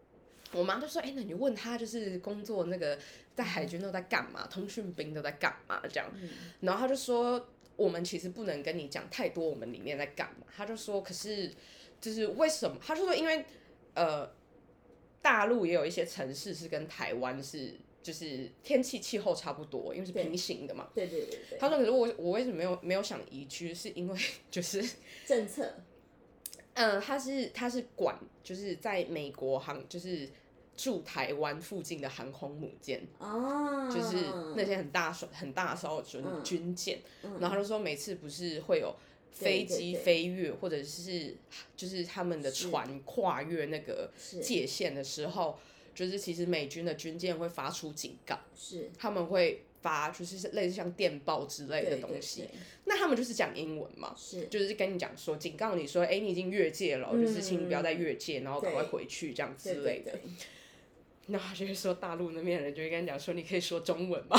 我妈就说：“哎、欸，那你问他就是工作那个在海军都在干嘛，通讯兵都在干嘛这样。”然后他就说：“我们其实不能跟你讲太多，我们里面在干嘛。”他就说：“可是就是为什么？”他就说：“因为呃，大陆也有一些城市是跟台湾是就是天气气候差不多，因为是平行的嘛。” 对对对对。 他说：“可是我我为什么没有没有想移居？是因为就是政策。” 嗯，他是他是管就是在美国航就是驻台湾附近的航空母舰，哦，就是那些很大艘很大艘的军军舰，嗯，然后他就说每次不是会有飞机飞越，或者是就是他们的船跨越那个界限的时候，就是其实美军的军舰会发出警告，是他们会发就是类似像电报之类的东西，对对对，那他们就是讲英文嘛，是就是跟你讲说警告你说，哎、欸，你已经越界了，嗯，就是请你不要再越界，然后赶快回去这样之类的。那他就会说大陆那边的人就会跟你讲说，你可以说中文吗？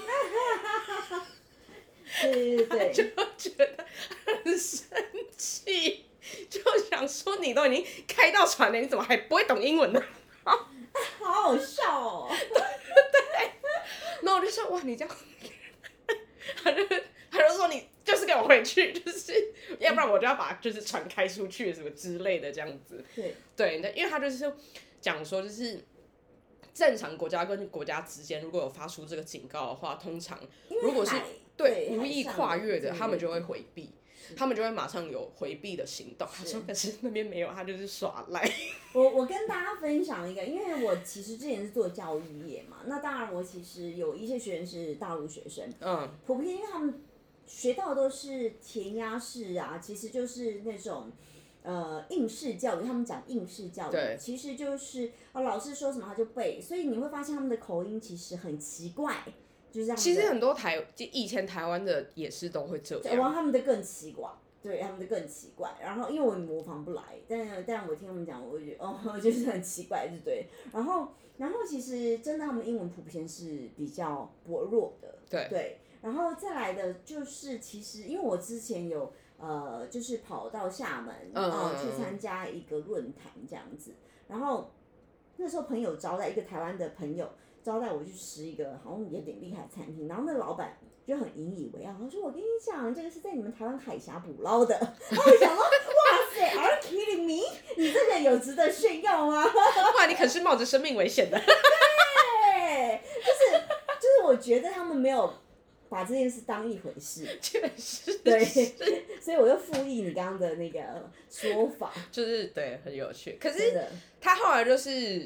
对对对， 就觉得很生气，就想说你都已经开到船了，你怎么还不会懂英文呢？ 好好笑哦！ 对对，然后我就说哇，你这样，他就他就说你就是给我回去，就是要不然我就要把就是船开出去什么之类的这样子。对对，因为他就是讲说就是正常国家跟国家之间如果有发出这个警告的话，通常如果是对无意跨越的，他们就会回避。他们就会马上有回避的行动。他说：“可是那边没有，他就是耍赖。” 我我跟大家分享一个，因为我其实之前是做教育业嘛，那当然我其实有一些学生是大陆学生，嗯，普遍因为他们学到的都是填鸭式啊，其实就是那种呃应试教育，他们讲应试教育，其实就是哦老师说什么他就背，所以你会发现他们的口音其实很奇怪。就是其实很多台以前台湾的也是都会这样， 然后他们的更奇怪，对他们的更奇怪。然后因为我模仿不来，但但我听他们讲，我就觉得哦，就是很奇怪，就对。然后然后其实真的他们的英文普遍是比较薄弱的，对对。然后再来的就是其实因为我之前有呃就是跑到厦门啊、呃、去参加一个论坛这样子，然后那时候朋友招待一个台湾的朋友。招待我去吃一个好像有点厉害的餐厅，然后那老板就很引以为傲，他说：“我跟你讲，这个是在你们台湾海峡捕捞的。”然后我想说：“哇塞 ，Are you kidding me？ 你这个有值得炫耀吗？” 哇，你可是冒着生命危险的。 对，就是就是，我觉得他们没有把这件事当一回事。 确实。 对，所以我又复议你刚刚的那个说法， 就是对，很有趣。可是他后来就是。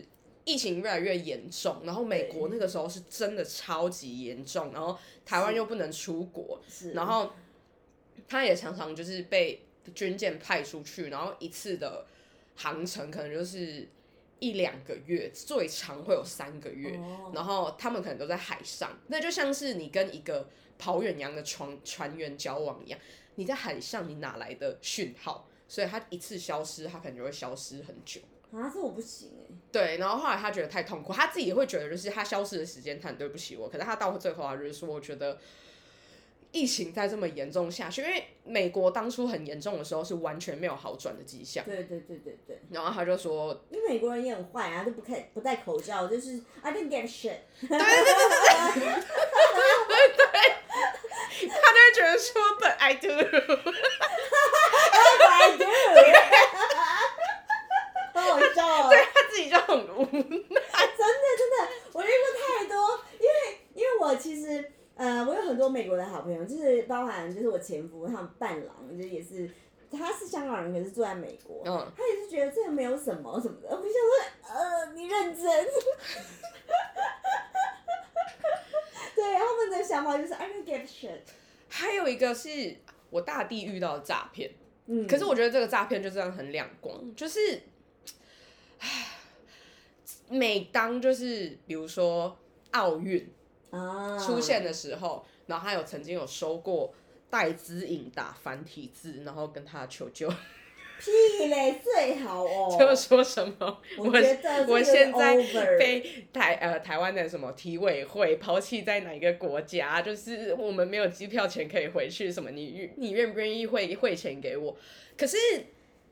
疫情越来越严重，然后美国那个时候是真的超级严重，然后台湾又不能出国，然后他也常常就是被军舰派出去，然后一次的航程可能就是一两个月，最长会有三个月，哦，然后他们可能都在海上，那就像是你跟一个跑远洋的船船员交往一样，你在海上你哪来的讯号？所以他一次消失，他可能就会消失很久。 啊，这我不行哎，欸。 对，然后后来他觉得太痛苦，他自己也会觉得就是他消失的时间他很对不起我，可是他到最后他就是说，我觉得疫情再这么严重下去，因为美国当初很严重的时候是完全没有好转的迹象。 对对对对对。 然后他就说， 因为美国人也很坏啊，都不戴不戴口罩，就是 I didn't get shit。 对对对对对对对，他就会觉得说 But I do。 I do。好好笑哦！ 对他自己就很无奈，真的真的，我遇过太多，因为因为我其实呃，我有很多美国的好朋友，就是包含就是我前夫他们伴郎，就是也是他是香港人，可是住在美国，嗯，他也是觉得这个没有什么什么的，我就想说呃，你认真，对，他们的想法就是 I don't give a shit。 还有一个是我大弟遇到的诈骗，嗯，可是我觉得这个诈骗就这样很两光，就是。每当就是比如说奥运出现的时候，然后他有曾经有收过戴资颖打繁体字，然后跟他求救。 屁嘞，最好哦。 就说什么？ 我觉得我现在被台呃台湾的什么体委会抛弃在哪一个国家？就是我们没有机票钱可以回去，什么你你愿不愿意汇汇钱给我？可是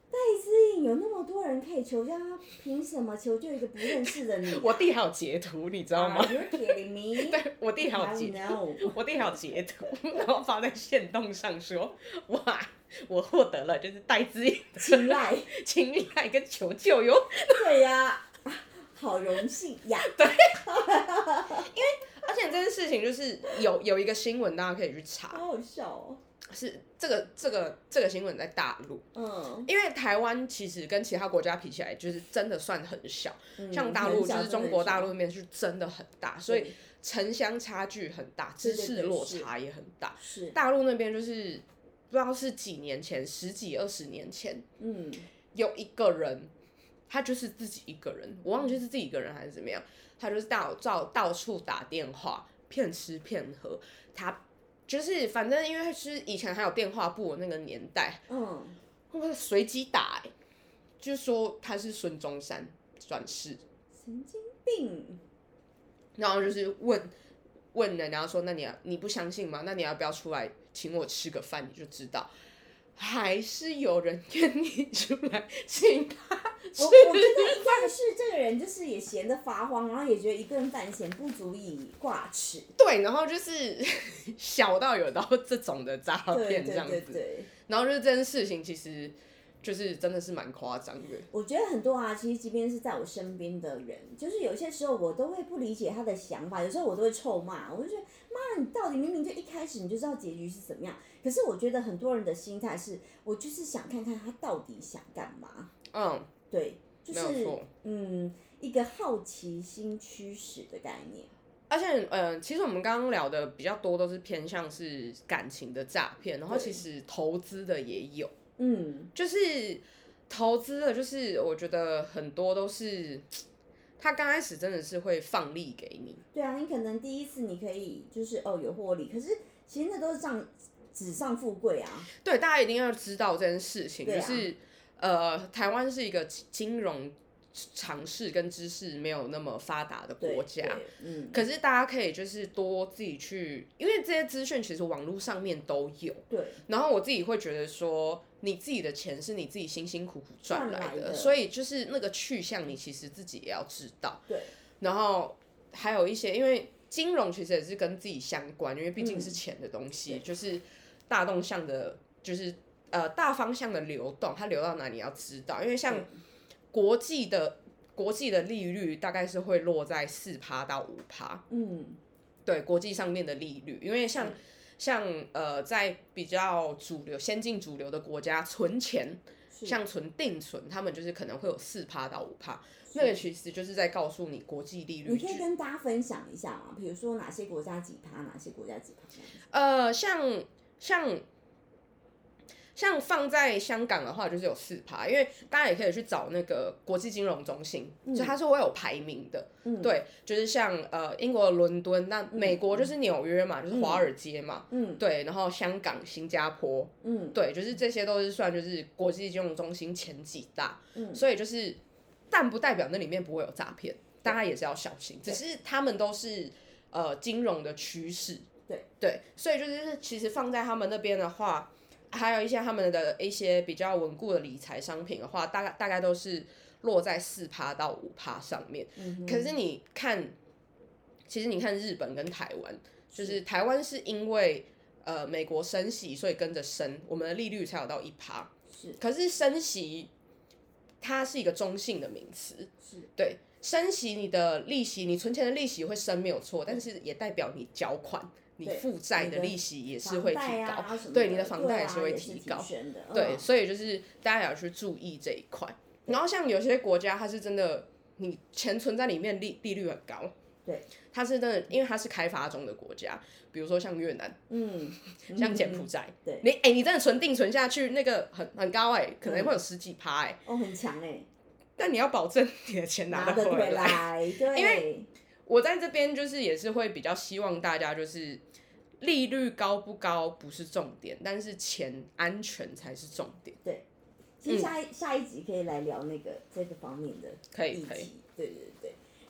戴资颖有那么多人可以求救，他凭什么求救一个不认识的你、啊？ 我弟还有截图，你知道吗？ You're kidding me？ 对，我弟还有截图，我弟还有截图，然后发在限动上说，哇，我获得了就是戴资颖的青睐、 青睐跟求救哟。 对呀、啊，好荣幸呀。 对，因为而且这件事情就是有有一个新闻，大家可以去查， 好好笑哦。 是这个这个这个新闻在大陆，嗯，因为台湾其实跟其他国家比起来，就是真的算很小，嗯、像大陆就是中国大陆那边是真的很大，所以城乡差距很大，知识落差也很大。 是大陆那边就是不知道是几年前，十几二十年前，嗯，有一个人，他就是自己一个人，我忘记是自己一个人还是怎么样，他就是到到到处打电话骗吃骗喝，他。就是反正因为是以前还有电话簿的那个年代，嗯，会随机打、欸，就是说他是孙中山转世， 神经病， 然后就是问问人家说，那你要你不相信吗？那你要不要出来请我吃个饭，你就知道。还是有人愿意出来请他吃。 我我觉得应该是这个人就是也闲得发慌，然后也觉得一个人饭钱不足以挂齿。 对，然后就是小到有到这种的诈骗这样子。 对对对对。 然后就是这件事情其实就是真的是蛮夸张的。 我觉得很多啊，其实即便是在我身边的人，就是有些时候我都会不理解他的想法，有时候我都会臭骂，我就觉得妈，你到底明明就一开始你就知道结局是怎么样。可是我觉得很多人的心态是，我就是想看看他到底想干嘛。嗯，对，就是嗯一个好奇心驱使的概念。 而且，呃，其实我们刚刚聊的比较多都是偏向是感情的诈骗，然后其实投资的也有。嗯，就是投资的，就是我觉得很多都是他刚开始真的是会放利给你。 对啊，你可能第一次你可以就是哦有获利，可是其实那都是账纸上富贵啊。 对，大家一定要知道这件事情，啊、就是呃，台湾是一个金融常识跟知识没有那么发达的国家，嗯，可是大家可以就是多自己去，因为这些资讯其实网络上面都有， 对。 然后我自己会觉得说，你自己的钱是你自己辛辛苦苦赚来的，所以就是那个去向，你其实自己也要知道。 对。 然后还有一些，因为金融其实也是跟自己相关，因为毕竟是钱的东西，嗯、就是大动向的，就是呃大方向的流动，它流到哪里要知道，因为像。国际的国际的利率大概是会落在四趴到五趴，嗯，对，国际上面的利率，因为像、嗯、像呃在比较主流先进主流的国家存钱，像存定存，他们就是可能会有四趴到五趴，那个其实就是在告诉你国际利率。 你可以跟大家分享一下吗？比如说哪些国家几趴，哪些国家几趴？ 呃，像像。像放在香港的话，就是有四趴，因为大家也可以去找那个国际金融中心，嗯、就它是会有排名的，嗯、对，就是像呃英国的伦敦，那美国就是纽约嘛，嗯、就是华尔街嘛，嗯、对，然后香港、新加坡，嗯、对，就是这些都是算就是国际金融中心前几大，嗯、所以就是但不代表那里面不会有诈骗，大家也是要小心，只是他们都是呃金融的趋势， 对对，所以就是其实放在他们那边的话。还有一些他们的一些比较稳固的理财商品的话，大概大概都是落在四趴到五趴上面。嗯、可是你看，其实你看日本跟台湾，就是台湾是因为呃美国升息，所以跟着升，我们的利率才有到一趴。 是， 可是升息它是一个中性的名词， 是对，升息你的利息，你存钱的利息会升没有错，但是也代表你缴款。你负债的利息也是会提高， 啊、 对，你的房贷也是会提高， 啊、 对，所以就是大家也要去注意这一块。然后像有些国家，它是真的，你钱存在里面利利率很高， 对， 它是真的，因为它是开发中的国家，比如说像越南，嗯，像柬埔寨， 嗯、对， 你哎、欸，你真的存定存下去，那个很很高哎、欸，可能会有十几趴哎， 哦，很强哎、欸， 但你要保证你的钱拿得回来，对， 因为我在这边就是也是会比较希望大家就是。利率高不高不是重点，但是钱安全才是重点。 对，其实下一、嗯、下一集可以来聊那个这个方面的可以可以， 对对对。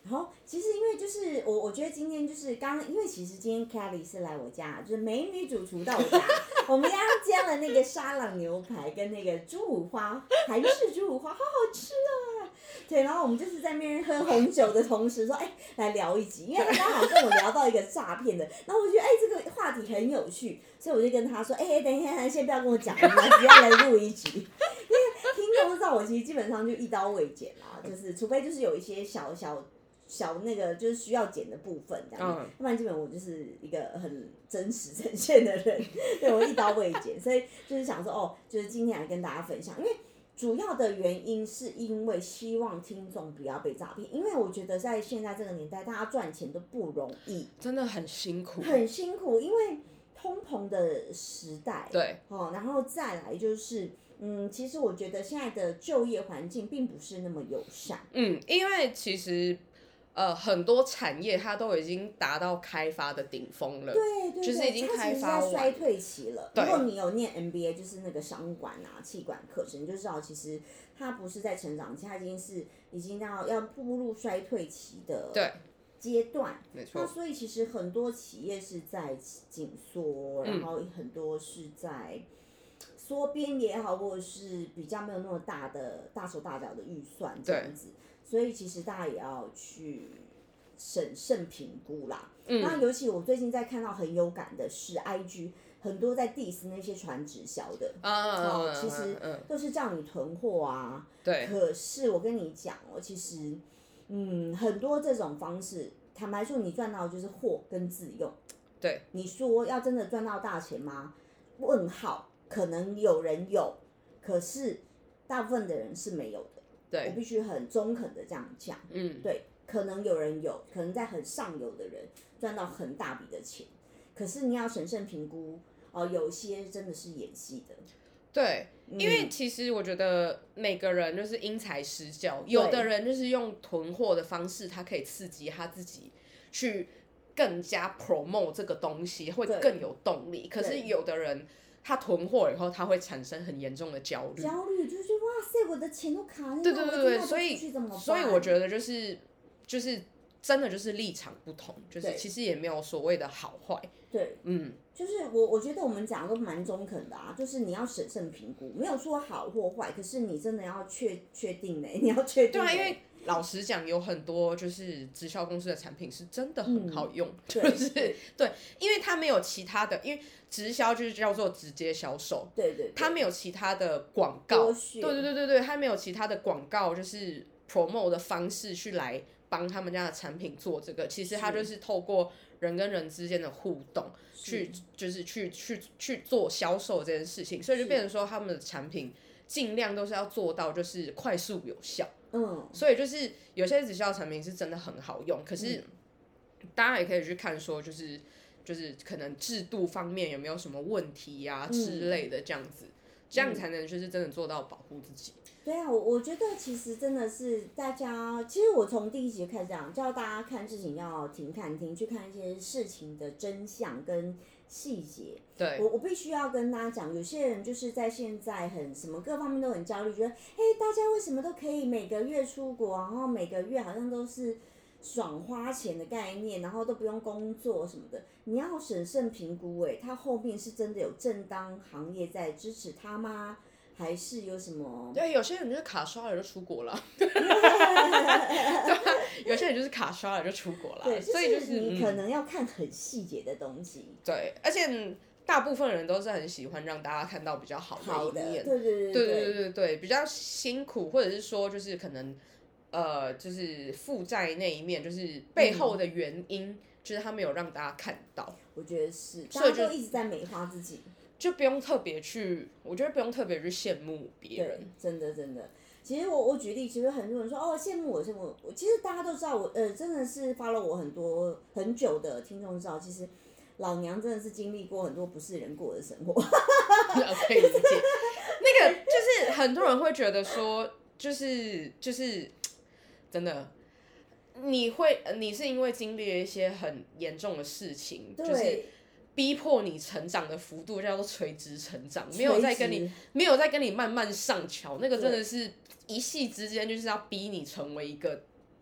然后其实因为就是我我觉得今天就是刚因为其实今天 Kelly 是来我家，就是美女主厨到我家，我们家煎了那个沙朗牛排跟那个猪五花，韩式猪五花，好好吃啊！对，然后我们就是在那边喝红酒的同时说，哎、欸，来聊一集，因为他刚好跟我聊到一个诈骗的，然后我觉得哎、欸、这个话题很有趣，所以我就跟他说，哎、欸，等一下，先不要跟我讲，我们只要来录一集，因为听众知道我其实基本上就一刀未剪啦，就是除非就是有一些小小。小那个就是需要剪的部分这样，要、嗯、不然基本我就是一个很真实呈现的人，对我一刀未剪，所以就是想说哦，就是今天来跟大家分享，因为主要的原因是因为希望听众不要被诈骗，因为我觉得在现在这个年代，大家赚钱都不容易， 真的很辛苦， 很辛苦，因为通膨的时代， 对， 哦，然后再来就是。嗯，其实我觉得现在的就业环境并不是那么友善。 嗯，因为其实。呃，很多产业它都已经达到开发的顶峰了， 对对对， 就是已经开发完， 它其实在衰退期了。如果你有念 M B A， 就是那个商管啊、企管课程，你就知道其实它不是在成长期，它已经是已经要要步入衰退期的阶段。 没错。 那所以其实很多企业是在紧缩，然后很多是在缩编也好，或者是比较没有那么大的大手大脚的预算这样子。所以其实大家也要去审慎评估啦。嗯、那尤其我最近在看到很有感的是 I G 很多在 diss 那些传直销的， 啊、 哦，其实都是叫你囤货啊。 对。 可是我跟你讲哦，其实，嗯，很多这种方式，坦白说，你赚到的就是货跟自用。 对。 你说要真的赚到大钱吗？问号，可能有人有，可是大部分的人是没有的。 对， 我必须很中肯的这样讲，嗯，对，可能有人有，可能在很上游的人赚到很大笔的钱，可是你要审慎评估，哦、呃，有些真的是演戏的。 对，因为其实我觉得每个人就是因材施教，有的人就是用囤货的方式，他可以刺激他自己去更加 promote 这个东西，会更有动力。可是有的人。他囤货以后，他会产生很严重的焦虑。 焦虑就是哇塞，我的钱都卡在那， 对对对对， 所以所以我觉得就是就是真的就是立场不同，就是其实也没有所谓的好坏。 对，嗯，就是我我觉得我们讲的都蛮中肯的啊，就是你要审慎评估，没有说好或坏，可是你真的要确确定呢，你要确定。 对啊，因为老实讲，有很多就是直销公司的产品是真的很好用，嗯、就是对, 对，因为它没有其他的，因为直销就是叫做直接销售， 对 对, 对， 它没有其他的广告，对对对对对，它没有其他的广告，就是 promote 的方式去来帮他们家的产品做这个，其实它就是透过人跟人之间的互动，去就是去去去做销售这件事情，所以就变成说他们的产品尽量都是要做到就是快速有效。嗯，所以就是有些直销产品是真的很好用，可是大家也可以去看说，就是就是可能制度方面有没有什么问题呀、啊、之类的，这样子，嗯、这样才能就是真的做到保护自己。 对啊，我我觉得其实真的是大家，其实我从第一集开始讲，叫大家看事情要停看听，去看一些事情的真相跟细节。 对， 我我必须要跟大家讲，有些人就是在现在很什么各方面都很焦虑，觉得哎，大家为什么都可以每个月出国，然后每个月好像都是爽花钱的概念，然后都不用工作什么的，你要审慎评估，哎，他后面是真的有正当行业在支持他吗？还是有什么？ 对，有些人就是卡刷了就出国了，对吧？有些人就是卡刷了就出国了， 对， 所以就是你可能要看很细节的东西。 嗯、对，而且大部分人都是很喜欢让大家看到比较好的一面， 对对对对对对对对，比较辛苦或者是说就是可能呃就是负债那一面，就是背后的原因，嗯、就是他没有让大家看到。 我觉得是，大家都一直在美化自己。 就不用特别去，我觉得不用特别去羡慕别人。 真的真的，其实我我举例，其实很多人说哦羡慕我羡慕我，其实大家都知道我呃真的是 follow 我很多很久的听众知道，其实老娘真的是经历过很多不是人过的生活。 可以理解，那个就是很多人会觉得说，就是就是真的。你会，你是因为经历了一些很严重的事情，就是逼迫你成长的幅度叫做垂直成长，没有在跟你没有在跟你慢慢上桥，那个真的是一夕之间就是要逼你成为一个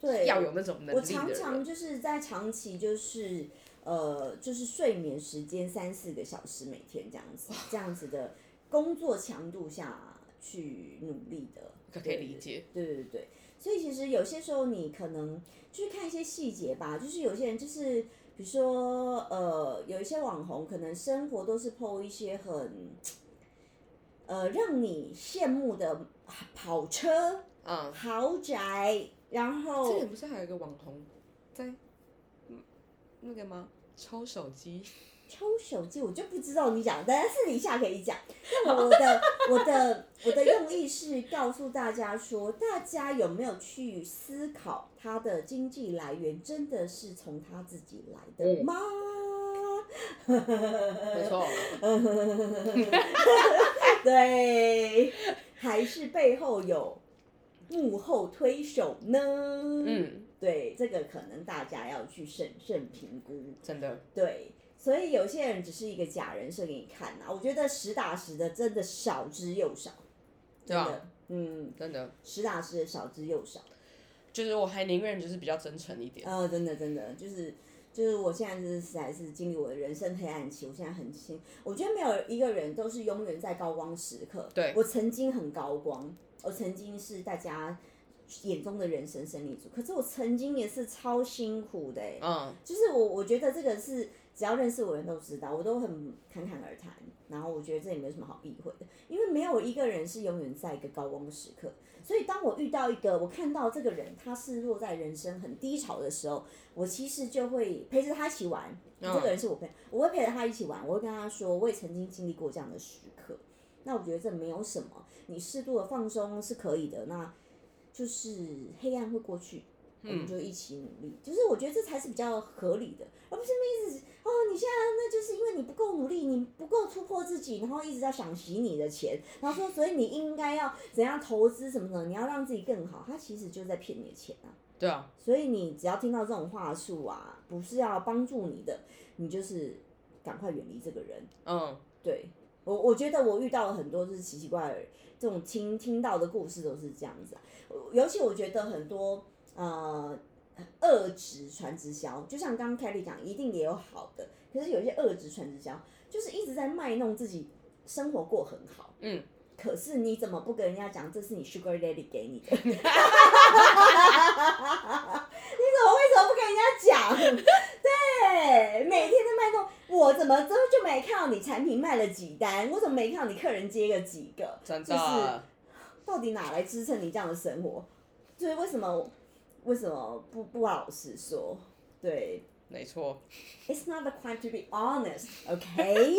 对， 要有那种能力的人。 我常常就是在长期就是呃就是睡眠时间三四个小时每天这样子，这样子的工作强度下去努力的， 可以理解。 对对对对，所以其实有些时候你可能就是看一些细节吧，就是有些人就是比如说呃有一些网红可能生活都是 po 一些很呃让你羡慕的跑车、嗯、豪宅。然后， 之前不是还有一个网红在那个吗？抽手机， 抽手机我就不知道你讲，大家私底下可以讲。那我的我的我的用意是告诉大家说，大家有没有去思考他的经济来源真的是从他自己来的吗？ 嗯、没错。 对，还是背后有幕后推手呢？嗯，对，这个可能大家要去审慎评估。 真的。 对，所以有些人只是一个假人设给你看啊，我觉得实打实的真的少之又少，真的，啊、嗯， 真的， 实打实的少之又少。 就是我还宁愿就是比较真诚一点。 呃，真的真的就是就是我现在就是实在是经历我的人生黑暗期，我现在很清，我觉得没有一个人都是永远在高光时刻。 对， 我曾经很高光。我曾经是大家眼中的人生胜利组，可是我曾经也是超辛苦的、欸、嗯，就是我我觉得这个是只要认识我的人都知道，我都很侃侃而谈，然后我觉得这也没有什么好避讳的，因为没有一个人是永远在一个高光的时刻，所以当我遇到一个我看到这个人他是落在人生很低潮的时候，我其实就会陪着他一起玩，嗯、这个人是我陪，我会陪着他一起玩，我会跟他说我也曾经经历过这样的时刻，那我觉得这没有什么。你适度的放松是可以的，那就是黑暗会过去，我们就一起努力。嗯、就是我觉得这才是比较合理的，而不是一直哦，你现在那就是因为你不够努力，你不够突破自己，然后一直在想洗你的钱，然后说所以你应该要怎样投资什么的，你要让自己更好，他其实就在骗你的钱啊。 对啊。所以你只要听到这种话术啊，不是要帮助你的，你就是赶快远离这个人。嗯，对。我我觉得我遇到了很多就是奇奇怪怪的这种听听到的故事都是这样子啊，尤其我觉得很多呃恶质传直销，就像刚刚 Kelly 讲，一定也有好的，可是有些恶质传直销就是一直在卖弄自己生活过很好，嗯，可是你怎么不跟人家讲这是你 Sugar Daddy 给你的？你怎么为什么不跟人家讲？对，每天在卖弄，我怎么就没看到你产品卖了几单？我怎么没看到你客人接个几个？ 真的， 就是到底哪来支撑你这样的生活？就是为什么为什么不不老实说？对， 没错。 It's not the crime to be honest, OK？ 对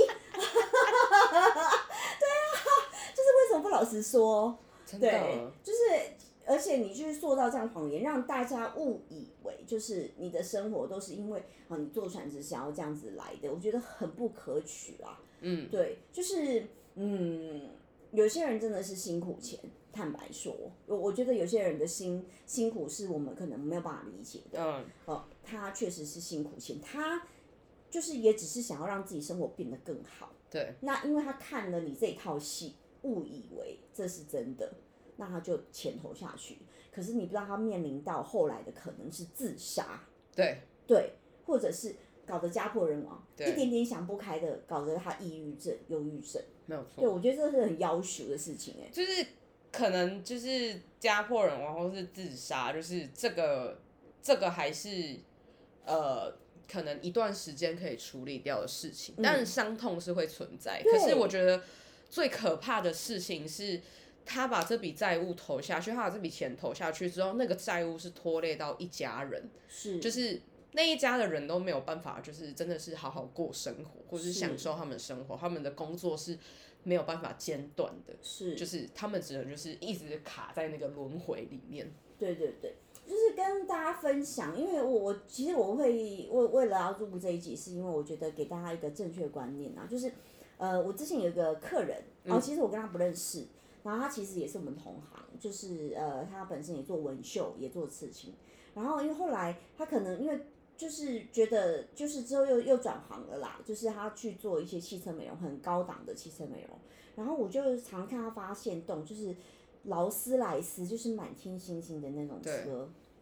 啊，就是为什么不老实说？ 真的， 对，就是。而且你去塑造这样谎言，让大家误以为就是你的生活都是因为啊你做传直销这样子来的，我觉得很不可取啊。嗯，对，就是嗯，有些人真的是辛苦钱，坦白说，我我觉得有些人的辛辛苦是我们可能没有办法理解的。嗯，哦，他确实是辛苦钱，他就是也只是想要让自己生活变得更好。 对， 那因为他看了你这套戏，误以为这是真的。那他就钱投下去，可是你不知道他面临到后来的可能是自杀， 对对，或者是搞得家破人亡，一点点想不开的，搞得他抑郁症、忧郁症， 没有错。 对，我觉得这是很要求的事情哎、欸， 就是可能就是家破人亡或是自杀，就是这个这个还是呃可能一段时间可以处理掉的事情，嗯、但是伤痛是会存在。可是我觉得最可怕的事情是。他把这笔债务投下去，他把这笔钱投下去之后，那个债务是拖累到一家人， 是， 就是那一家的人都没有办法，就是真的是好好过生活，或是享受他们的生活，他们的工作是没有办法间断的， 是， 就是他们只能就是一直卡在那个轮回里面。 对对对，就是跟大家分享，因为我我其实我会为为了要录这一集，是因为我觉得给大家一个正确的观念啊，就是呃，我之前有一个客人，然后其实我跟他不认识。嗯然后他其实也是我们同行，就是呃，他本身也做纹绣，也做刺青。然后因为后来他可能因为就是觉得，就是之后又又转行了啦，就是他去做一些汽车美容，很高档的汽车美容。然后我就常看他发现动，就是劳斯莱斯，就是满天星星的那种车。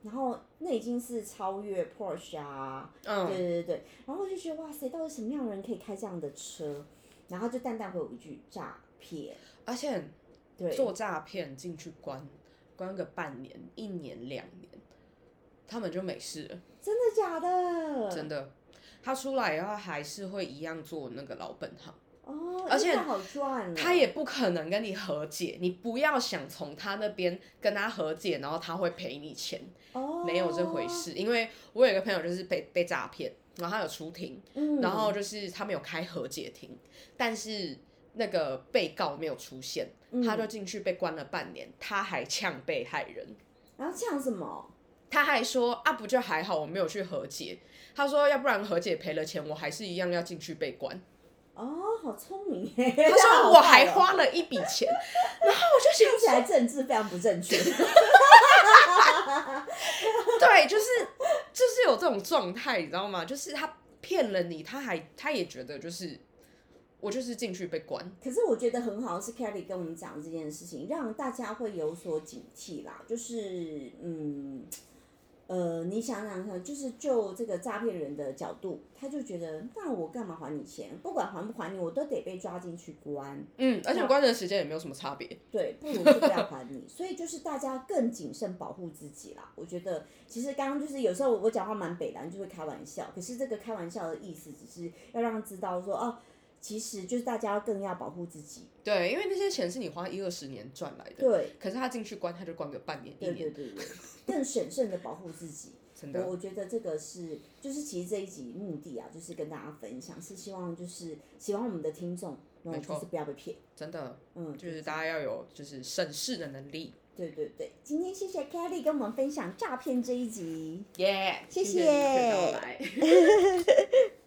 然后那已经是超越 Porsche 啊，嗯，对对对，然后我就觉得哇塞，到底什么样的人可以开这样的车？然后就淡淡回我一句诈骗， 而且做诈骗进去关关个半年、一年、两年，他们就没事了。 真的假的？ 真的，他出来以后还是会一样做那个老本行。 哦， 而且好赚， 他也不可能跟你和解，你不要想从他那边跟他和解，然后他会赔你钱，哦，没有这回事。因为我有一个朋友就是被被诈骗，然后他有出庭，嗯，然后就是他们有开和解庭，但是那个被告没有出现，嗯，他就进去被关了半年，他还呛被害人。 然后呛什么？ 他还说啊，不就还好我没有去和解，他说要不然和解赔了钱，我还是一样要进去被关。 哦，好聪明耶！ 他说我还花了一笔钱，然后我就想听起来政治非常不正确。 对，就是就是有这种状态，你知道吗？就是他骗了你，他还他也觉得就是我就是进去被关。 可是我觉得很好，是 Kelly 跟我们讲这件事情，让大家会有所警惕啦。就是嗯。呃，你想想看，就是就这个诈骗人的角度，他就觉得，那我干嘛还你钱？不管还不还你，我都得被抓进去关。 嗯，而且关的时间也没有什么差别。 对，不如就不要还你。所以就是大家更谨慎保护自己啦。我觉得其实刚刚就是有时候我讲话蛮北蓝，就会开玩笑，可是这个开玩笑的意思只是要让知道说，哦，其实就是大家更要保护自己。 对，因为那些钱是你花一二十年赚来的。 对。 可是他进去关，他就关个半年、一年。对对对对，更审慎的保护自己。 真的。 我我觉得这个是，就是其实这一集目的啊，就是跟大家分享，是希望就是喜欢我们的听众，然后就是不要被骗。 真的。嗯，就是大家要有就是审视的能力。 对对对，今天谢谢 Kelly 跟我们分享诈骗这一集。 耶、yeah, 谢谢。